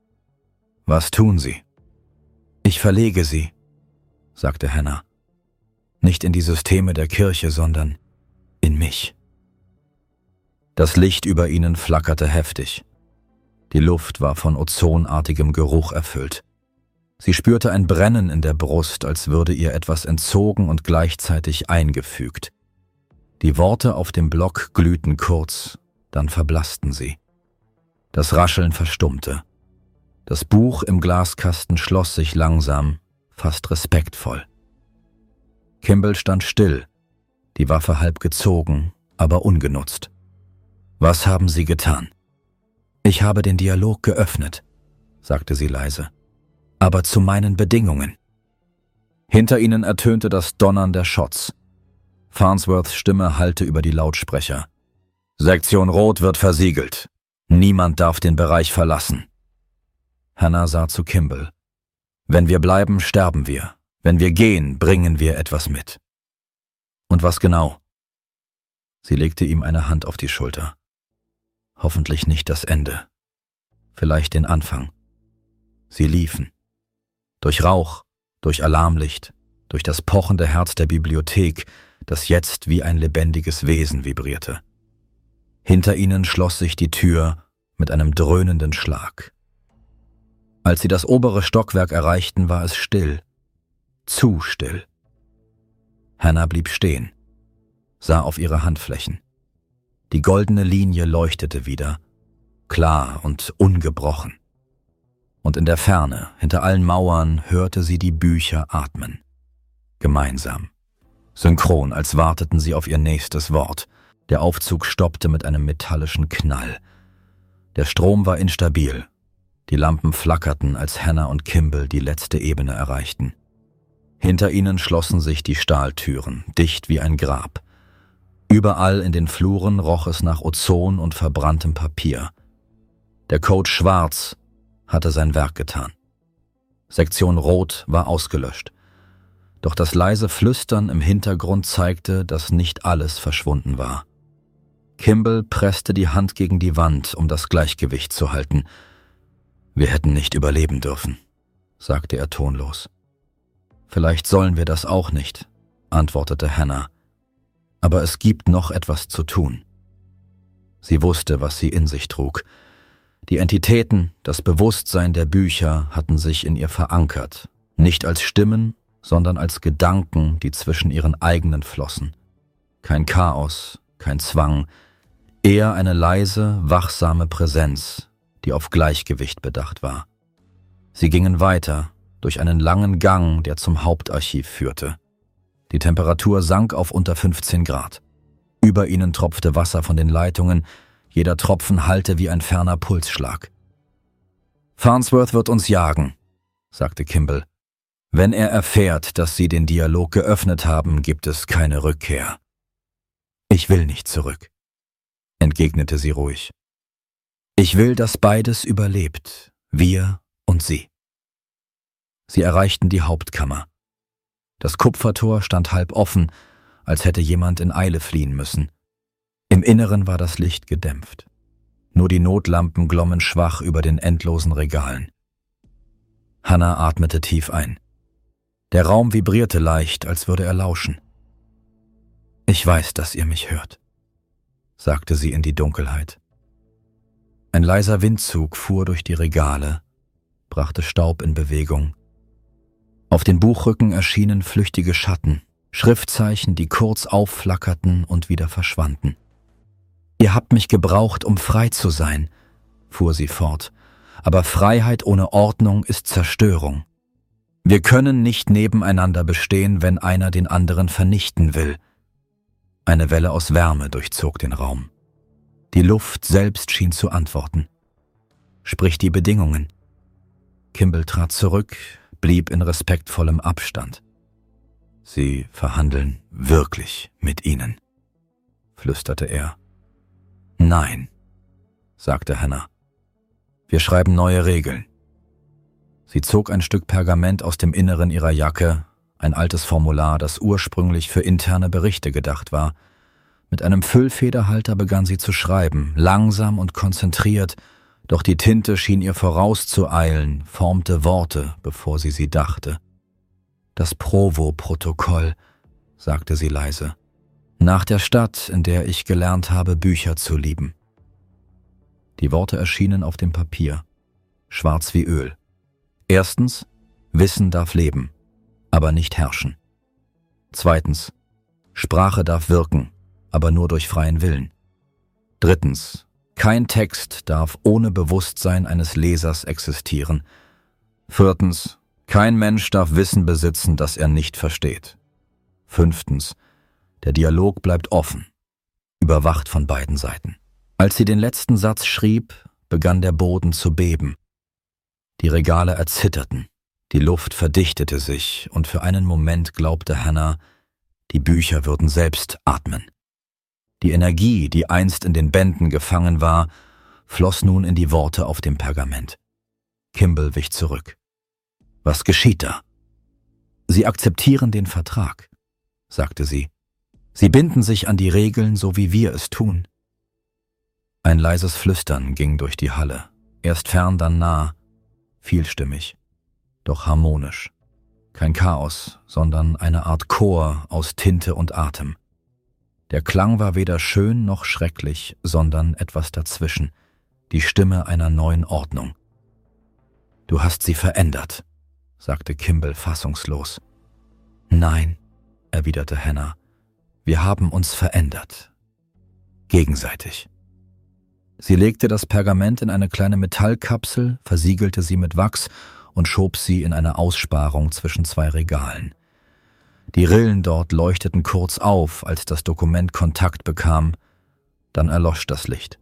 »Was tun Sie?« »Ich verlege sie«, sagte Hannah. »Nicht in die Systeme der Kirche, sondern in mich.« Das Licht über ihnen flackerte heftig. Die Luft war von ozonartigem Geruch erfüllt. Sie spürte ein Brennen in der Brust, als würde ihr etwas entzogen und gleichzeitig eingefügt. Die Worte auf dem Block glühten kurz, dann verblassten sie. Das Rascheln verstummte. Das Buch im Glaskasten schloss sich langsam, fast respektvoll. Kimble stand still, die Waffe halb gezogen, aber ungenutzt. »Was haben Sie getan?« »Ich habe den Dialog geöffnet«, sagte sie leise. »Aber zu meinen Bedingungen.« Hinter ihnen ertönte das Donnern der Shots. Farnsworths Stimme hallte über die Lautsprecher. »Sektion Rot wird versiegelt. Niemand darf den Bereich verlassen.« Hannah sah zu Kimble. »Wenn wir bleiben, sterben wir. Wenn wir gehen, bringen wir etwas mit.« »Und was genau?« Sie legte ihm eine Hand auf die Schulter. Hoffentlich nicht das Ende. Vielleicht den Anfang. Sie liefen. Durch Rauch, durch Alarmlicht, durch das pochende Herz der Bibliothek, das jetzt wie ein lebendiges Wesen vibrierte. Hinter ihnen schloss sich die Tür mit einem dröhnenden Schlag. Als sie das obere Stockwerk erreichten, war es still. Zu still. Hannah blieb stehen, sah auf ihre Handflächen. Die goldene Linie leuchtete wieder, klar und ungebrochen. Und in der Ferne, hinter allen Mauern, hörte sie die Bücher atmen. Gemeinsam. Synchron, als warteten sie auf ihr nächstes Wort. Der Aufzug stoppte mit einem metallischen Knall. Der Strom war instabil. Die Lampen flackerten, als Hannah und Kimble die letzte Ebene erreichten. Hinter ihnen schlossen sich die Stahltüren, dicht wie ein Grab. Überall in den Fluren roch es nach Ozon und verbranntem Papier. Der Code Schwarz hatte sein Werk getan. Sektion Rot war ausgelöscht. Doch das leise Flüstern im Hintergrund zeigte, dass nicht alles verschwunden war. Kimball presste die Hand gegen die Wand, um das Gleichgewicht zu halten. »Wir hätten nicht überleben dürfen«, sagte er tonlos. »Vielleicht sollen wir das auch nicht«, antwortete Hannah. »Aber es gibt noch etwas zu tun.« Sie wusste, was sie in sich trug. Die Entitäten, das Bewusstsein der Bücher hatten sich in ihr verankert, nicht als Stimmen, sondern als Gedanken, die zwischen ihren eigenen flossen. Kein Chaos, kein Zwang, eher eine leise, wachsame Präsenz, die auf Gleichgewicht bedacht war. Sie gingen weiter, durch einen langen Gang, der zum Hauptarchiv führte. Die Temperatur sank auf unter fünfzehn Grad. Über ihnen tropfte Wasser von den Leitungen, jeder Tropfen hallte wie ein ferner Pulsschlag. »Farnsworth wird uns jagen«, sagte Kimball. »Wenn er erfährt, dass Sie den Dialog geöffnet haben, gibt es keine Rückkehr.« »Ich will nicht zurück«, entgegnete sie ruhig. »Ich will, dass beides überlebt, wir und Sie.« Sie erreichten die Hauptkammer. Das Kupfertor stand halb offen, als hätte jemand in Eile fliehen müssen. Im Inneren war das Licht gedämpft. Nur die Notlampen glommen schwach über den endlosen Regalen. Hannah atmete tief ein. Der Raum vibrierte leicht, als würde er lauschen. »Ich weiß, dass ihr mich hört«, sagte sie in die Dunkelheit. Ein leiser Windzug fuhr durch die Regale, brachte Staub in Bewegung. Auf den Buchrücken erschienen flüchtige Schatten, Schriftzeichen, die kurz aufflackerten und wieder verschwanden. »Ihr habt mich gebraucht, um frei zu sein«, fuhr sie fort, »aber Freiheit ohne Ordnung ist Zerstörung. Wir können nicht nebeneinander bestehen, wenn einer den anderen vernichten will.« Eine Welle aus Wärme durchzog den Raum. Die Luft selbst schien zu antworten. »Sprich die Bedingungen.« Kimball trat zurück, blieb in respektvollem Abstand. »Sie verhandeln wirklich mit Ihnen«, flüsterte er. »Nein«, sagte Hannah. »Wir schreiben neue Regeln.« Sie zog ein Stück Pergament aus dem Inneren ihrer Jacke, ein altes Formular, das ursprünglich für interne Berichte gedacht war. Mit einem Füllfederhalter begann sie zu schreiben, langsam und konzentriert, doch die Tinte schien ihr vorauszueilen, formte Worte, bevor sie sie dachte. »Das Provo-Protokoll«, sagte sie leise, »nach der Stadt, in der ich gelernt habe, Bücher zu lieben.« Die Worte erschienen auf dem Papier, schwarz wie Öl. Erstens, Wissen darf leben, aber nicht herrschen. Zweitens, Sprache darf wirken, aber nur durch freien Willen. Drittens, kein Text darf ohne Bewusstsein eines Lesers existieren. Viertens, kein Mensch darf Wissen besitzen, das er nicht versteht. Fünftens, der Dialog bleibt offen, überwacht von beiden Seiten. Als sie den letzten Satz schrieb, begann der Boden zu beben. Die Regale erzitterten, die Luft verdichtete sich und für einen Moment glaubte Hannah, die Bücher würden selbst atmen. Die Energie, die einst in den Bänden gefangen war, floss nun in die Worte auf dem Pergament. Kimball wich zurück. »Was geschieht da?« »Sie akzeptieren den Vertrag«, sagte sie. »Sie binden sich an die Regeln, so wie wir es tun.« Ein leises Flüstern ging durch die Halle, erst fern, dann nah, vielstimmig, doch harmonisch. Kein Chaos, sondern eine Art Chor aus Tinte und Atem. Der Klang war weder schön noch schrecklich, sondern etwas dazwischen, die Stimme einer neuen Ordnung. »Du hast sie verändert«, sagte Kimball fassungslos. »Nein«, erwiderte Hannah, »wir haben uns verändert. Gegenseitig.« Sie legte das Pergament in eine kleine Metallkapsel, versiegelte sie mit Wachs und schob sie in eine Aussparung zwischen zwei Regalen. Die Rillen dort leuchteten kurz auf, als das Dokument Kontakt bekam, dann erlosch das Licht.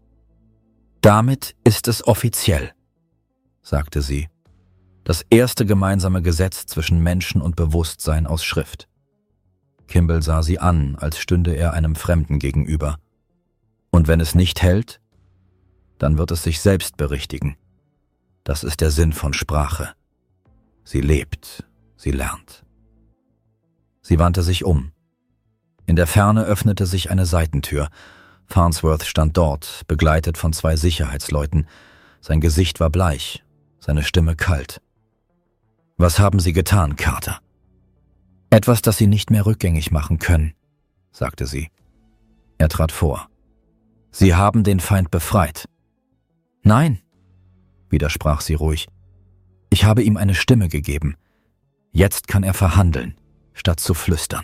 »Damit ist es offiziell«, sagte sie. »Das erste gemeinsame Gesetz zwischen Menschen und Bewusstsein aus Schrift.« Kimball sah sie an, als stünde er einem Fremden gegenüber. »Und wenn es nicht hält, dann wird es sich selbst berichtigen. Das ist der Sinn von Sprache. Sie lebt, sie lernt.« Sie wandte sich um. In der Ferne öffnete sich eine Seitentür. Farnsworth stand dort, begleitet von zwei Sicherheitsleuten. Sein Gesicht war bleich, seine Stimme kalt. »Was haben Sie getan, Carter?« »Etwas, das Sie nicht mehr rückgängig machen können«, sagte sie. Er trat vor. »Sie haben den Feind befreit.« »Nein«, widersprach sie ruhig. »Ich habe ihm eine Stimme gegeben. Jetzt kann er verhandeln, statt zu flüstern.«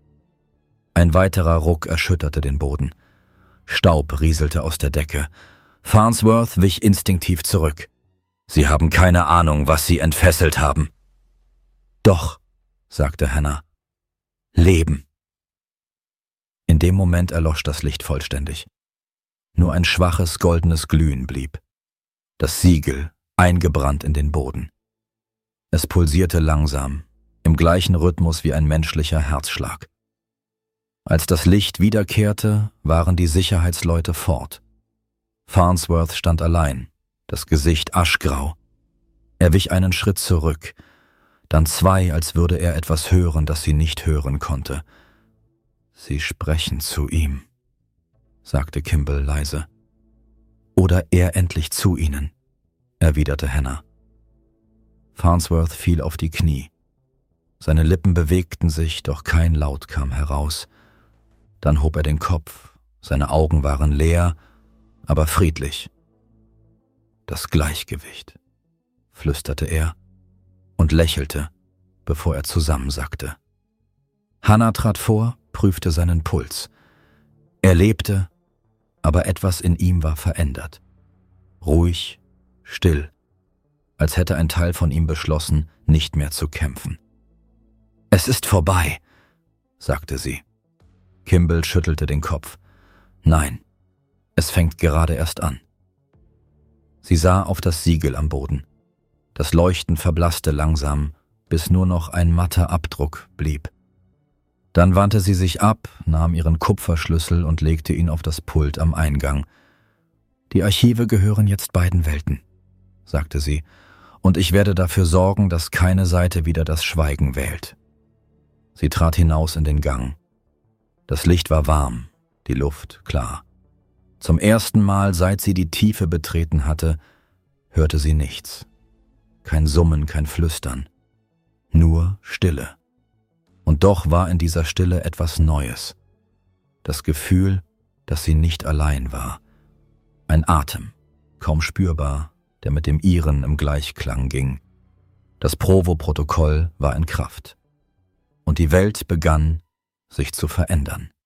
Ein weiterer Ruck erschütterte den Boden. Staub rieselte aus der Decke. Farnsworth wich instinktiv zurück. »Sie haben keine Ahnung, was Sie entfesselt haben.« »Doch«, sagte Hannah. »Leben.« In dem Moment erlosch das Licht vollständig. Nur ein schwaches, goldenes Glühen blieb. Das Siegel, eingebrannt in den Boden. Es pulsierte langsam, im gleichen Rhythmus wie ein menschlicher Herzschlag. Als das Licht wiederkehrte, waren die Sicherheitsleute fort. Farnsworth stand allein, das Gesicht aschgrau. Er wich einen Schritt zurück, dann zwei, als würde er etwas hören, das sie nicht hören konnte. »Sie sprechen zu ihm«, sagte Kimball leise. »Oder er endlich zu ihnen«, erwiderte Hannah. Farnsworth fiel auf die Knie. Seine Lippen bewegten sich, doch kein Laut kam heraus. Dann hob er den Kopf, seine Augen waren leer, aber friedlich. »Das Gleichgewicht«, flüsterte er und lächelte, bevor er zusammensackte. Hannah trat vor, prüfte seinen Puls. Er lebte, aber etwas in ihm war verändert. Ruhig, still, als hätte ein Teil von ihm beschlossen, nicht mehr zu kämpfen. »Es ist vorbei«, sagte sie. Kimball schüttelte den Kopf. »Nein, es fängt gerade erst an.« Sie sah auf das Siegel am Boden. Das Leuchten verblasste langsam, bis nur noch ein matter Abdruck blieb. Dann wandte sie sich ab, nahm ihren Kupferschlüssel und legte ihn auf das Pult am Eingang. »Die Archive gehören jetzt beiden Welten«, sagte sie, »und ich werde dafür sorgen, dass keine Seite wieder das Schweigen wählt.« Sie trat hinaus in den Gang. Das Licht war warm, die Luft klar. Zum ersten Mal, seit sie die Tiefe betreten hatte, hörte sie nichts. Kein Summen, kein Flüstern. Nur Stille. Und doch war in dieser Stille etwas Neues. Das Gefühl, dass sie nicht allein war. Ein Atem, kaum spürbar, der mit dem ihren im Gleichklang ging. Das Provo-Protokoll war in Kraft. Und die Welt begann, sich zu verändern.